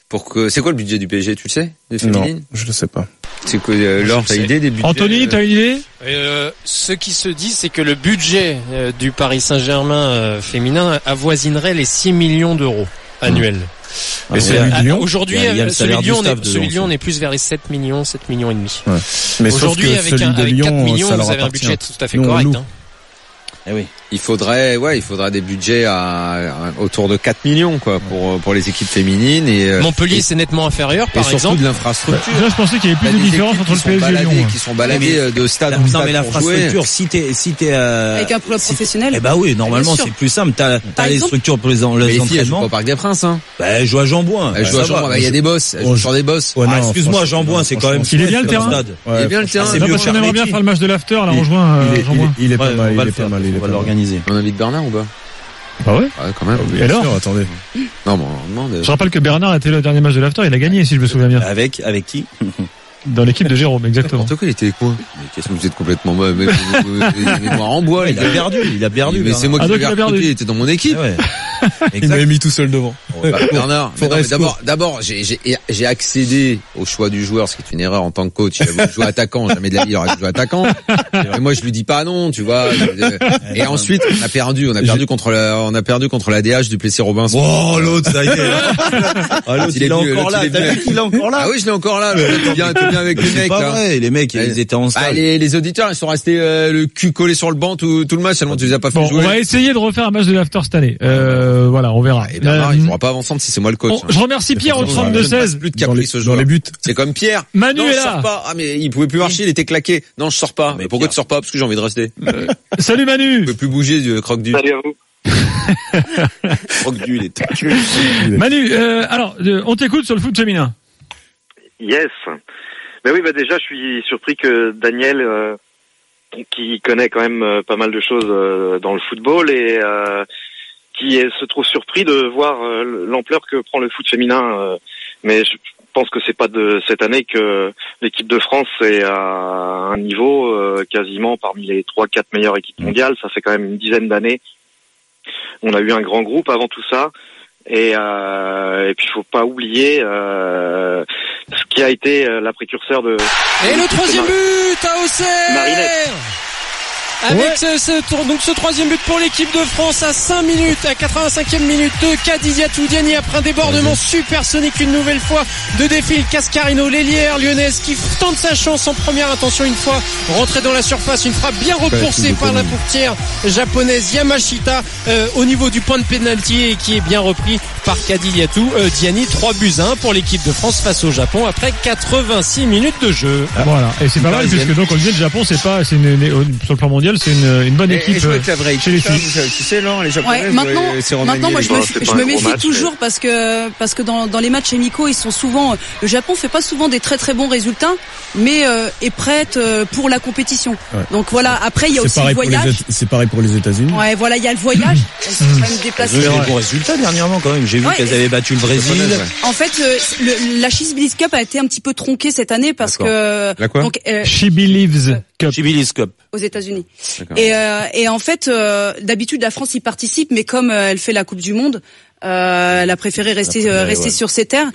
c'est quoi le budget du PSG, tu le sais, des féminines? Non, je le sais pas. C'est quoi, Laure, t'as idée des budgets? Anthony, t'as une idée? Ce qui se dit, c'est que le budget du Paris Saint-Germain féminin avoisinerait les 6 millions d'euros annuels. Mais celui de Lyon, aujourd'hui, celui de Lyon, on est plus vers les 7 millions et demi. Ouais. Mais aujourd'hui, avec 4 millions, vous avez un budget tout à fait correct. Eh oui. Il faudrait des budgets autour de 4 millions, quoi, pour les équipes féminines Montpellier, c'est nettement inférieur, par exemple. Et surtout de l'infrastructure. Déjà, je pensais qu'il y avait plus de différence entre le PSG et Lyon. Qui sont baladés de stade en stade. Non, mais l'infrastructure, si t'es, avec un club professionnel. Eh bah oui, normalement, c'est plus simple. T'as les structures pour les entraînements. Elles jouent pas au Parc des Princes, hein. Bah, elles jouent à Jean-Bouin. Il y a des bosses. Elles jouent sur des bosses. Excuse-moi, Jean-Bouin, c'est quand même. Il est bien le terrain. Il est bien le terrain. On aimerait bien faire le match de l'after, là, on rejoint Jean-Bouin. Il est pas mal, on va l'organiser. On invite Bernard ou pas? Ah ouais? Ouais, quand même. Et alors? Attendez. Non, bon, on demande. Je rappelle que Bernard était le dernier match de l'after, il a gagné, si je me souviens bien. Avec qui? Dans l'équipe de Jérôme, exactement. En tout cas, il était quoi? Qu'est-ce que vous êtes complètement mémoire en bois, il a perdu. Mais c'est moi qui l'ai recruté, il était dans mon équipe. Il m'avait mis tout seul devant. Bernard, d'abord, j'ai accédé au choix du joueur, ce qui est une erreur en tant que coach. Il a voulu jouer attaquant, jamais de la vie, il aurait dû jouer attaquant. Et moi, je lui dis pas non, tu vois. Et ensuite, on a perdu contre la DH du Plessis-Robinson. Oh, l'autre, ça y est. L'autre, il est encore là. T'as vu qu'il est encore là? Ah oui, je l'ai encore là. T'es bien avec les mecs. C'est pas vrai, les mecs, ils étaient en salle. Les auditeurs, ils sont restés le cul collé sur le banc tout le match, tellement tu les as pas fait jouer. On va essayer de refaire un match de l'after cette année. Voilà, on verra. Et Bernard, il jouera pas avant ensemble si c'est moi le coach. Je remercie Pierre au 32-16. Plus de caprice ce joueur. Dans les buts. C'est comme Pierre. Manu non, est je là. sors pas. Ah, mais il pouvait plus marcher, il était claqué. Non, je sors pas. Mais pourquoi tu sors pas? Parce que j'ai envie de rester. Salut Manu. Je peux plus bouger du croque-du. Salut à vous. Croque-du, il est Manu, alors, on t'écoute sur le foot féminin. Yes. Ben oui, déjà, je suis surpris que Daniel, qui connaît quand même pas mal de choses dans le football et se trouve surpris de voir l'ampleur que prend le foot féminin. Mais je pense que c'est pas de cette année que l'équipe de France est à un niveau quasiment parmi les 3-4 meilleures équipes mondiales. Ça fait quand même une dizaine d'années. On a eu un grand groupe avant tout ça. Et puis il faut pas oublier ce qui a été la précurseur de. Et le troisième but à Auxerre. Marinette. Avec ce troisième but pour l'équipe de France à 5 minutes, à 85e minute de Kadidiatou Diani après un débordement supersonique une nouvelle fois de Défile Cascarino, l'ailière lyonnaise qui tente sa chance en première intention une fois rentrée dans la surface, une frappe bien repoussée par la portière japonaise Yamashita au niveau du point de pénalty et qui est bien repris par Kadidiatou Diani. 3-1 pour l'équipe de France face au Japon après 86 minutes de jeu. Voilà, et c'est pas mal puisque donc on le dit, le Japon sur le plan mondial c'est une bonne équipe chez les filles. Tu sais, Laure, les Japonais. Maintenant, moi, je me méfie toujours parce que dans les matchs amicaux, ils sont souvent. Le Japon fait pas souvent des très très bons résultats, mais est prête pour la compétition. Ouais. Donc voilà. Après, il y a aussi le voyage. C'est pareil pour les États-Unis. Ouais, voilà, il y a le voyage. Elles sont quand même déplacées. Elles ont eu des bons résultats dernièrement quand même. J'ai vu qu'elles avaient battu le Brésil. En fait, la She Believes Cup a été un petit peu tronquée cette année parce que. La quoi? Donc, She Believes Cup. She Believes Cup. Aux États-Unis. Et en fait, d'habitude la France y participe, mais comme elle fait la Coupe du Monde, elle a préféré rester sur ses terres.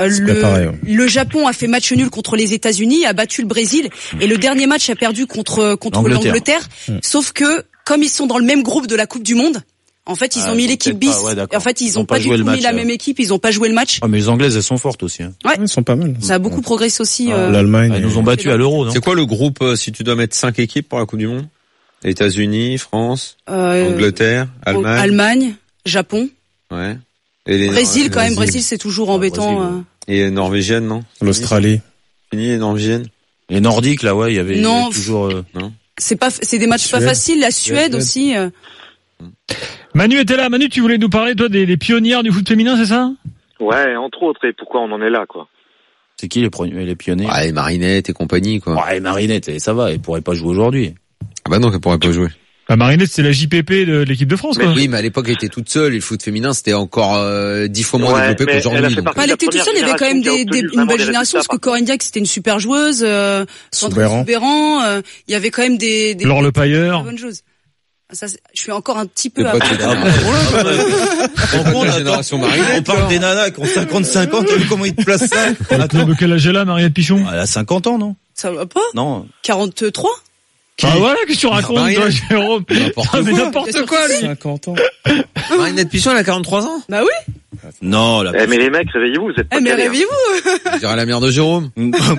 Le Japon a fait match nul contre les États-Unis, a battu le Brésil, et le dernier match a perdu contre l'Angleterre. Sauf que comme ils sont dans le même groupe de la Coupe du Monde, en fait, ils ont mis l'équipe bis. En fait, ils ont pas du tout mis la même équipe. Ils ont pas joué le match. Ah, mais les Anglaises, elles sont fortes aussi. Hein. Ouais, elles sont pas mal. Ça a beaucoup progressé aussi. L'Allemagne. Elles nous ont battus à l'Euro, non? C'est quoi le groupe si tu dois mettre 5 équipes pour la Coupe du Monde? États-Unis, France, Angleterre, Allemagne, Japon. Ouais. Et Brésil, quand même. Brésil, c'est toujours embêtant. Et norvégienne, non? L'Australie. Fini les norvégiennes. Les Nordiques, là, ouais, il y avait toujours. Non. C'est des matchs pas faciles. La Suède aussi. Manu était là. Manu, tu voulais nous parler, toi, des pionnières du foot féminin, c'est ça? Ouais, entre autres. Et pourquoi on en est là, quoi? C'est qui les pionniers? Ouais, Marinette et compagnie, quoi. Ouais, Marinette, ça va, elle pourrait pas jouer aujourd'hui. Ah bah non, elle pourrait pas jouer. La Marinette, c'est la JPP de l'équipe de France, quoi. Oui, mais à l'époque, elle était toute seule et le foot féminin, c'était encore 10 fois moins développé qu'aujourd'hui. Elle était toute seule, il y avait quand même une belle génération, parce que Corinne Diacre, c'était une super joueuse, Sandrine Soubéran, il y avait quand même des Laure Le Pailleur. bonnes choses. Ça, je suis encore un petit peu. On parle des nanas qui ont 55 ans. T'as vu comment ils te placent ça? Attends, de quel âge elle a, Mariette Pichon? Elle a 50 ans, non? Ça va pas? Non. 43? Ah voilà, qu'est-ce que tu racontes, toi, Jérôme? N'importe quoi, lui. 50 ans. Marinette Pichon, elle a 43 ans? Bah oui. Non, mais les mecs, réveillez-vous, vous êtes pas mais calés, réveillez-vous. Je dirais la mère de Jérôme.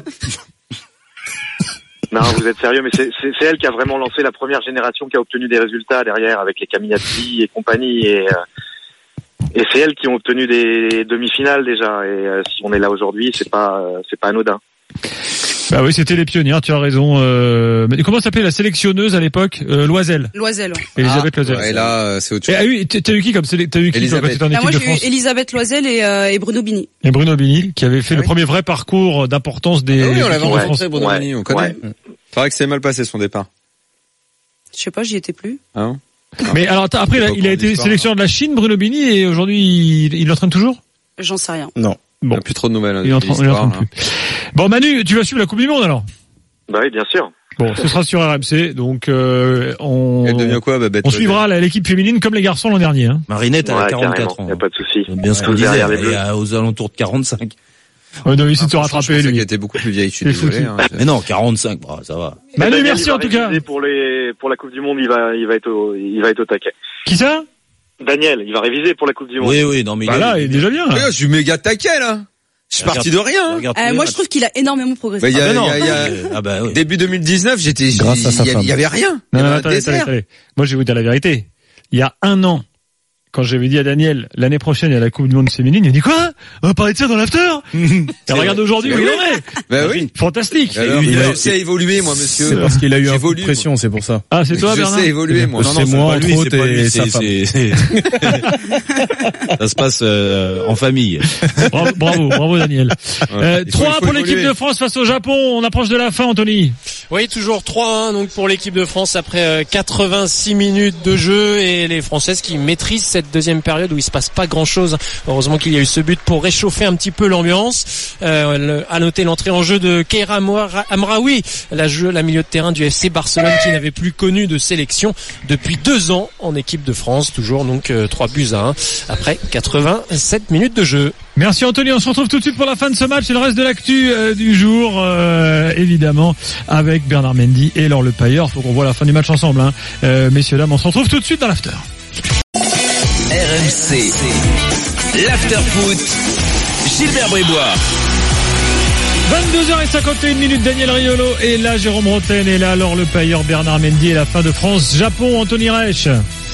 Non, vous êtes sérieux, mais c'est elle qui a vraiment lancé la première génération qui a obtenu des résultats derrière avec les Caminati et compagnie et c'est elles qui ont obtenu des demi-finales déjà et si on est là aujourd'hui, c'est pas anodin. Bah oui, c'était les pionnières, tu as raison. Mais comment s'appelait la sélectionneuse à l'époque? Loisel. Loisel. Elisabeth Loisel. Ouais, là, c'est autre chose. T'as eu qui comme t'as eu qui toi, quand t'étais en équipe moi, de France? Moi, j'ai eu Elisabeth Loisel et Bruno Bini. Et Bruno Bini, qui avait fait le premier vrai parcours d'importance des. Ah oui, on l'avait rencontré, Bruno Bini, on connaît. C'est vrai que c'est mal passé son départ. Je sais pas, j'y étais plus. Ah non? Mais alors, après, il a été sélectionneur de la Chine, Bruno Bini, et aujourd'hui, il l'entraîne toujours? J'en sais rien. Non. Bon. Il n'y a plus trop de nouvelles. Hein, il l'entraîne plus. Bon, Manu, tu vas suivre la Coupe du Monde, alors? Bah oui, bien sûr. Bon, ce sera sur RMC, donc Elle devient quoi, Babette? On suivra l'équipe féminine comme les garçons l'an dernier. Hein. Marinette, elle a 44 ans. Y a pas de souci. Bien ce qu'on disait, elle est aux alentours de 45. On a essayé de se rattraper, lui. Qui était beaucoup plus vieille, je suis désolé. Hein. Mais non, 45, ça va. Manu, merci en tout cas. Pour la Coupe du Monde, il va être au taquet. Qui ça? Daniel, il va réviser pour la Coupe du Monde. Oui, non mais là, il est déjà bien. Je suis méga taquet, là. Je suis parti de rien. Moi, je trouve qu'il a énormément progressé. Début 2019, il y avait rien. Attendez. Moi, je vais vous dire la vérité. Il y a un an, quand j'avais dit à Daniel, l'année prochaine, il y a la Coupe du Monde féminine, il a dit quoi? On va parler de ça dans l'after? Regarde aujourd'hui où il en est. Bah oui. Fantastique. Alors, je sais évoluer, moi, monsieur. C'est parce qu'il a eu un coup de pression, c'est pour ça. Ah, c'est toi, Bernard? Je sais évoluer, moi. Non, c'est moi, entre autres, et sa femme. Ça se passe en famille. Bravo Daniel. 3-1 pour l'équipe de France face au Japon. On approche de la fin, Anthony. Oui, toujours 3-1 donc pour l'équipe de France après 86 minutes de jeu et les Françaises qui maîtrisent cette deuxième période où il se passe pas grand-chose. Heureusement qu'il y a eu ce but pour réchauffer un petit peu l'ambiance. À noter l'entrée en jeu de Keira Amraoui, la milieu de terrain du FC Barcelone qui n'avait plus connu de sélection depuis 2 ans en équipe de France. Toujours donc 3-1 après 87 minutes de jeu. Merci Anthony, on se retrouve tout de suite pour la fin de ce match et le reste de l'actu du jour, évidemment, avec Bernard Mendy et Laure Le Pailleur. Faut qu'on voit la fin du match ensemble, hein. Messieurs, dames, on se retrouve tout de suite dans l'after. RMC, l'after foot, Gilbert Brébois. 22h51, Daniel Riolo est là, Jérôme Rotten est là, Laure Le Pailleur, Bernard Mendy et la fin de France-Japon, Anthony Reich.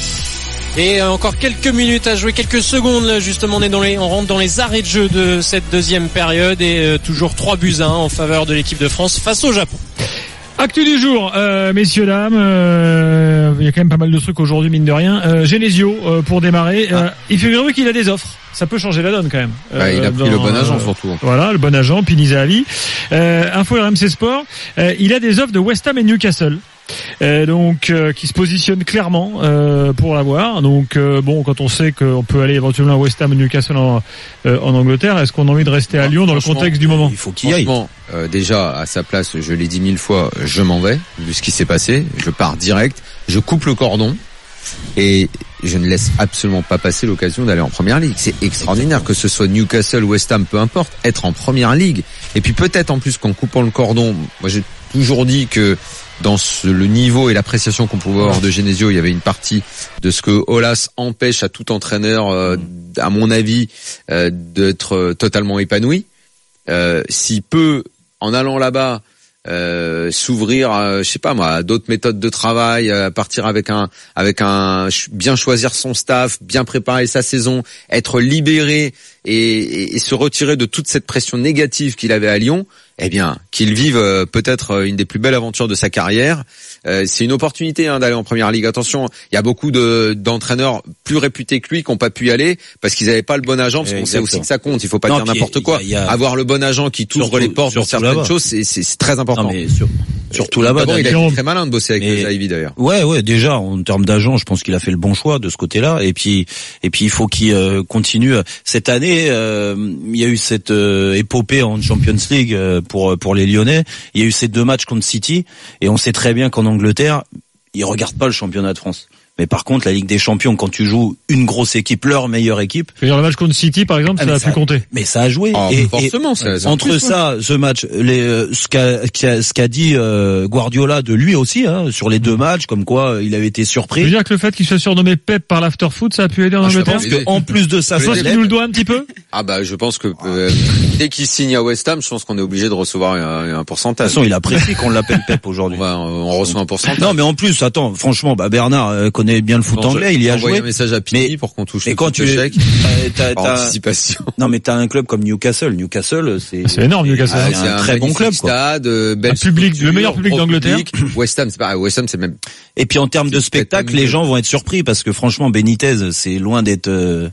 Et encore quelques minutes à jouer, quelques secondes là, justement on rentre dans les arrêts de jeu de cette deuxième période et toujours 3-1 en faveur de l'équipe de France face au Japon. Actu du jour, messieurs, dames, il y a quand même pas mal de trucs aujourd'hui, mine de rien. Genesio, pour démarrer, il figure qu'il a des offres. Ça peut changer la donne quand même. Il a pris le bon agent surtout. Voilà, le bon agent, Piniza Ali. Info RMC Sport, il a des offres de West Ham et Newcastle. Qui se positionne clairement pour l'avoir. Donc quand on sait qu'on peut aller éventuellement à West Ham ou Newcastle en Angleterre, est-ce qu'on a envie de rester à Lyon dans le contexte du moment? Il faut qu'il y aille. Déjà à sa place, je l'ai dit 1000 fois, je m'en vais vu ce qui s'est passé. Je pars direct, je coupe le cordon et je ne laisse absolument pas passer l'occasion d'aller en première ligue. C'est extraordinaire que ce soit Newcastle, West Ham, peu importe, être en première ligue. Et puis peut-être en plus qu'en coupant le cordon, moi j'ai toujours dit que dans le niveau et l'appréciation qu'on pouvait avoir de Genesio, il y avait une partie de ce que Aulas empêche à tout entraîneur, à mon avis, d'être totalement épanoui. S'il peut, en allant là-bas, s'ouvrir, je sais pas moi, à d'autres méthodes de travail, partir avec un bien choisir son staff, bien préparer sa saison, être libéré et se retirer de toute cette pression négative qu'il avait à Lyon, eh bien, qu'il vive peut-être une des plus belles aventures de sa carrière. C'est une opportunité d'aller en première ligue. Attention, il y a beaucoup d'entraîneurs plus réputés que lui qui n'ont pas pu y aller parce qu'ils n'avaient pas le bon agent, parce qu'on sait aussi que ça compte. Il faut pas dire n'importe quoi. Avoir le bon agent qui t'ouvre les portes sur certaines choses, c'est très important. Non, mais surtout là-bas. Il a été très malin de bosser avec Zaïvi d'ailleurs. Ouais, déjà en termes d'agent, je pense qu'il a fait le bon choix de ce côté-là. Et puis il faut qu'il continue. Cette année, il y a eu cette épopée en Champions League pour les Lyonnais. Il y a eu ces 2 matchs contre City et on sait très bien qu'en Angleterre, ils regardent pas le championnat de France. Mais par contre, la Ligue des Champions, quand tu joues une grosse équipe, leur meilleure équipe. Je veux dire, le match contre City, par exemple, ça a pu compter. Mais ça a joué. Forcément, entre ça, ce match, ce qu'a dit Guardiola de lui aussi, hein, sur les 2 matchs, comme quoi il avait été surpris. Je veux dire que le fait qu'il soit surnommé Pep par l'afterfoot, ça a pu aider en Angleterre. Je pense qu'en plus de ça, je pense qu'il nous le doit un petit peu. Ah bah, je pense que dès qu'il signe à West Ham, je pense qu'on est obligé de recevoir un pourcentage. De toute façon, il apprécie qu'on l'appelle Pep aujourd'hui. On reçoit un pourcentage. Non, mais en plus, attends, franchement, Bernard connaît bien le foot anglais, il y a joué. Un message à Pini pour qu'on touche. Et quand tu chèque, anticipation. Non, mais t'as un club comme Newcastle. Newcastle, c'est énorme, Newcastle. C'est un très bon club, quoi. Stade, un public, le meilleur public d'Angleterre. West Ham, c'est pareil. West Ham, c'est même. Et puis en termes de spectacle, les gens vont être surpris parce que franchement, Benitez, c'est loin d'être.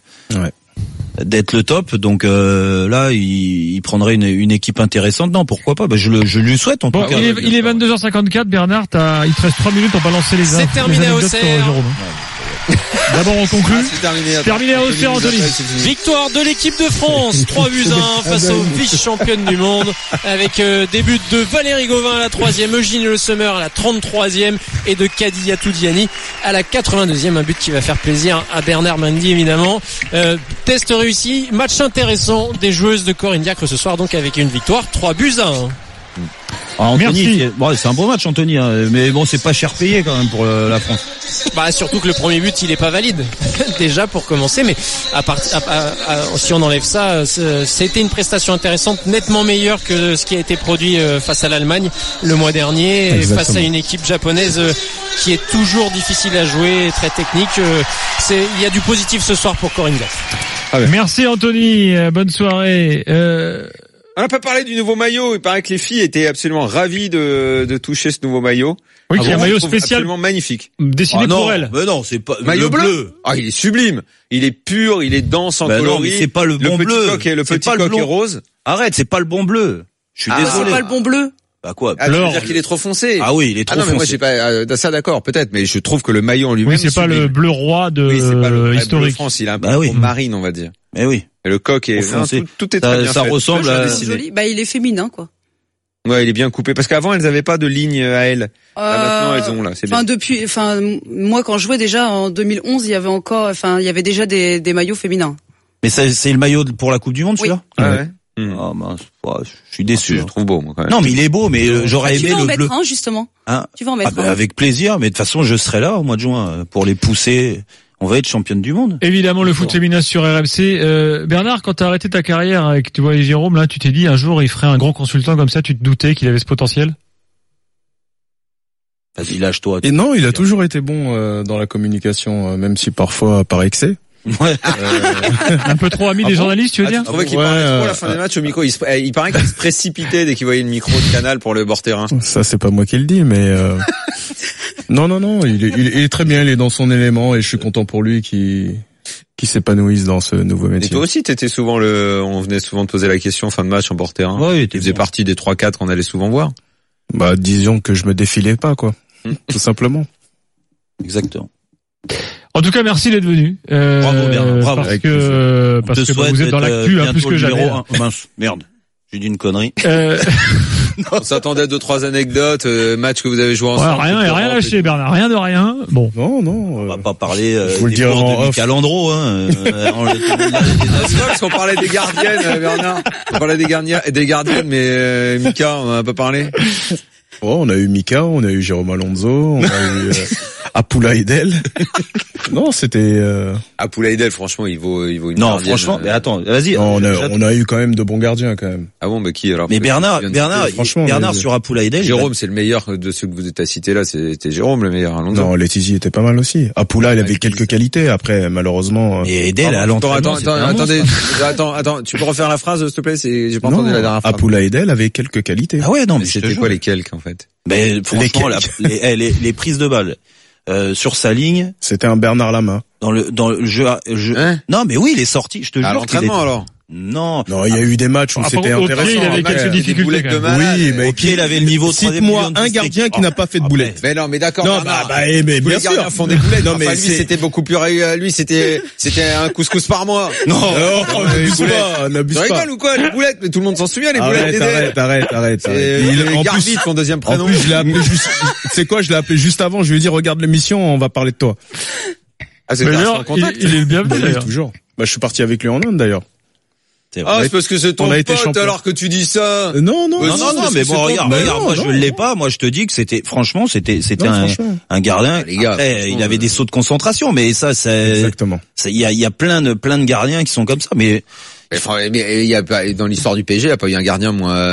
D'être le top, donc là il prendrait une équipe intéressante. Non, pourquoi pas, je lui souhaite en tout cas. Il est 22h54, Bernard, il te reste 3 minutes pour balancer les C'est terminé à Auxerre. D'abord on conclut. Terminé à Auxerre, Anthony. Victoire de l'équipe de France, 3-1 face aux vice-championnes du monde, avec des buts de Valérie Gauvin à la 3e, Eugénie Le Sommer à la 33e et de Kadiatou Diani à la 82e. Un but qui va faire plaisir à Bernard Mendy évidemment. Test réussi, match intéressant des joueuses de Corinne Diacre ce soir, donc avec une victoire 3-1. Anthony, c'est un bon match, Anthony, hein, mais bon, c'est pas cher payé quand même pour la France. Bah surtout que le premier but il est pas valide déjà pour commencer, mais si on enlève ça, c'était une prestation intéressante, nettement meilleure que ce qui a été produit face à l'Allemagne le mois dernier. Exactement. Face à une équipe japonaise qui est toujours difficile à jouer, très technique. Il y a du positif ce soir pour Corinne Diacre. Merci Anthony, bonne soirée. On n'a pas parlé du nouveau maillot. Il paraît que les filles étaient absolument ravies de toucher ce nouveau maillot. Oui, qui est un maillot spécial, absolument magnifique, dessiné pour elle. Mais non, c'est pas maillot bleu. Ah, il est sublime. Il est pur, il est dense en coloris. Non, mais c'est pas le bon bleu. Le petit coq est rose. Arrête, c'est pas le bon bleu. Je suis désolé. C'est pas le bon bleu. Bah quoi? Tu veux dire qu'il est trop foncé? Ah oui, il est trop foncé. Non, mais moi j'ai pas ça, d'accord, peut-être, mais je trouve que le maillot en lui-même. Oui, c'est pas le bleu roi de c'est pas le historique. Bleu France, il a un peu marine, on va dire. Mais oui. Et le coq est foncé. Tout est très bien fait. Ça ressemble à joli. Bah il est féminin quoi. Ouais, il est bien coupé parce qu'avant elles avaient pas de ligne à elles. Là, maintenant elles ont là, c'est bien. Moi quand je jouais déjà en 2011, il y avait déjà des maillots féminins. Mais c'est le maillot pour la Coupe du Monde, celui-là? Ouais. Ah mince, je suis déçu. Je le trouve beau, moi, quand même. Non, mais il est beau, mais j'aurais aimé le bleu. Tu vas en mettre un, justement. Tu vas en mettre un. Avec plaisir, mais de toute façon, je serai là au mois de juin pour les pousser. On va être championne du monde. Évidemment, le foot féminin sur RMC. Bernard, quand t'as arrêté ta carrière avec, tu vois, Jérôme, là, tu t'es dit un jour il ferait un grand consultant comme ça, tu te doutais qu'il avait ce potentiel? Vas-y, lâche-toi. Et non, il a toujours été bon dans la communication, même si parfois par excès. Ouais. Un peu trop ami des journalistes, tu veux dire? Je trouvais qu'il parlait trop à la fin des matchs au micro. Il paraît qu'il se précipitait dès qu'il voyait le micro de Canal pour le bord terrain. Ça, c'est pas moi qui le dis, mais non, il est très bien, il est dans son élément et je suis content pour lui qui s'épanouisse dans ce nouveau métier. Et toi aussi, t'étais souvent on venait souvent te poser la question fin de match en bord terrain. Ouais, tu faisais partie des 3-4 qu'on allait souvent voir. Bah, disons que je me défilais pas, quoi. Tout simplement. Exactement. En tout cas, merci d'être venu. Bravo Bernard, bravo. Parce que vous êtes dans l'actu plus que jamais. Mince, merde. J'ai dit une connerie. On s'attendait à 2-3 anecdotes, matchs que vous avez joué ensemble. Ouais, rien lâché, Bernard, rien de rien. Bon. Non. On va pas parler faut des cours de Michael Landreau, hein. Parce qu'on parlait des gardiennes, Bernard. On parlait des gardiennes, mais Mika, on en a pas parlé. Oh, on a eu Mika, on a eu Jérôme Alonso, on a eu Apoula Edel. Non, c'était Apoula Edel, franchement, il vaut une non, gardienne. Franchement, mais attends, vas-y. Non, on a eu quand même de bons gardiens quand même. Ah bon, mais qui alors? Mais Bernard sur Apoula Edel. Jérôme, c'est le meilleur de ceux que vous avez cités là, c'était Jérôme le meilleur. Alonso. Non, Letizy était pas mal aussi. Apoula, il avait quelques qualités après, malheureusement. Et Edel à l'entraînement. Attends, tu peux refaire la phrase s'il te plaît, j'ai pas entendu la dernière phrase. Apoula Edel avait quelques qualités. Ah ouais, non, mais c'était quoi les quelques en fait? Mais franchement, les prises de balles sur sa ligne, c'était un Bernard Lama. Dans le jeu. Non, mais oui, il est sorti. Je te jure. À l'entraînement alors. Non, il y a eu des matchs où c'était intéressant. Il avait quelques difficultés. Oui, mais au pied, il avait le niveau. Cite-moi un gardien qui n'a pas fait de boulettes. Mais non, mais d'accord. Non, mais bien sûr. Les gardiens font des boulettes. Non, mais lui, c'était beaucoup plus lui, c'était un couscous par mois. Non, n'abuse pas. Tu rigoles ou quoi, les boulettes? Mais tout le monde s'en souvient, les boulettes. Arrête. En plus, son deuxième prénom. En plus, je l'ai appelé juste, c'est quoi, je l'ai appelé juste avant, je lui ai dit, regarde l'émission, on va parler de toi. Ah, c'est en contact. Il est bien venu, toujours. Bah, je suis parti avec lui en Inde, d'ailleurs. Ah, c'est parce que c'est ton pote alors que tu dis ça. Non, mais bon, regarde, moi je l'ai pas. Moi, je te dis que c'était un gardien. Après, il avait des sauts de concentration, mais ça, c'est exactement. Il y a plein de gardiens qui sont comme ça, mais il y a pas, dans l'histoire du PSG, il n'y a pas eu un gardien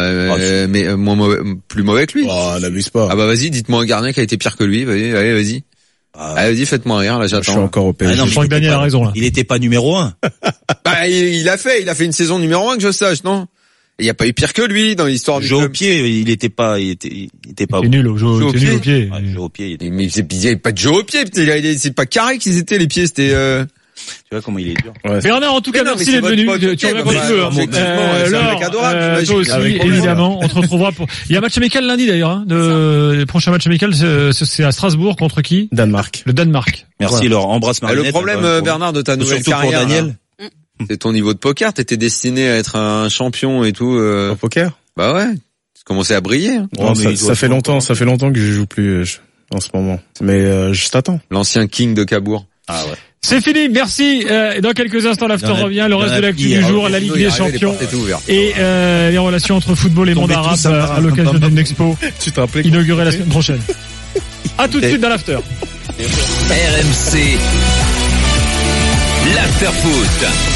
plus mauvais que lui. Oh, n'abuse pas. Ah bah vas-y, dites-moi un gardien qui a été pire que lui. Allez, vas-y. Vas-y, faites-moi rire, là, j'attends. Je suis encore au PSG. Je crois que Daniel a raison, là. Il était pas numéro 1. Bah, il a fait une saison numéro 1 que je sache, non? Il n'y a pas eu pire que lui dans l'histoire du club. Jeu au pied, il était pas nul au jeu au pied. Jeu au pied. Mais il n'y avait pas de jeu au pied, c'est pas carré qu'ils étaient, les pieds, c'était, Tu vois comment il est dur. Bernard, en tout cas, merci d'être venu. Tu reviens quand tu veux. C'est un mec adorable, toi aussi, évidemment. On te retrouvera il y a un match amical lundi, d'ailleurs, le prochain match amical, c'est à Strasbourg, contre qui? Danemark. Le Danemark. Merci, Laure. Embrasse Marinette. Le problème, Bernard, de ta nouvelle carrière. Surtout pour Daniel. C'est ton niveau de poker. T'étais destiné à être un champion et tout. Au poker? Bah ouais. Tu commençais à briller. Ça fait longtemps que je joue plus en ce moment. Mais je t'attends. L'ancien king de Cabourg. Ah ouais. C'est fini, merci. Dans quelques instants, l'after revient. Le reste de l'actu du jour, la Ligue des Champions et les relations entre football et monde arabe à l'occasion d'une expo inaugurée la semaine prochaine. À tout de suite dans l'after. RMC, l'after foot.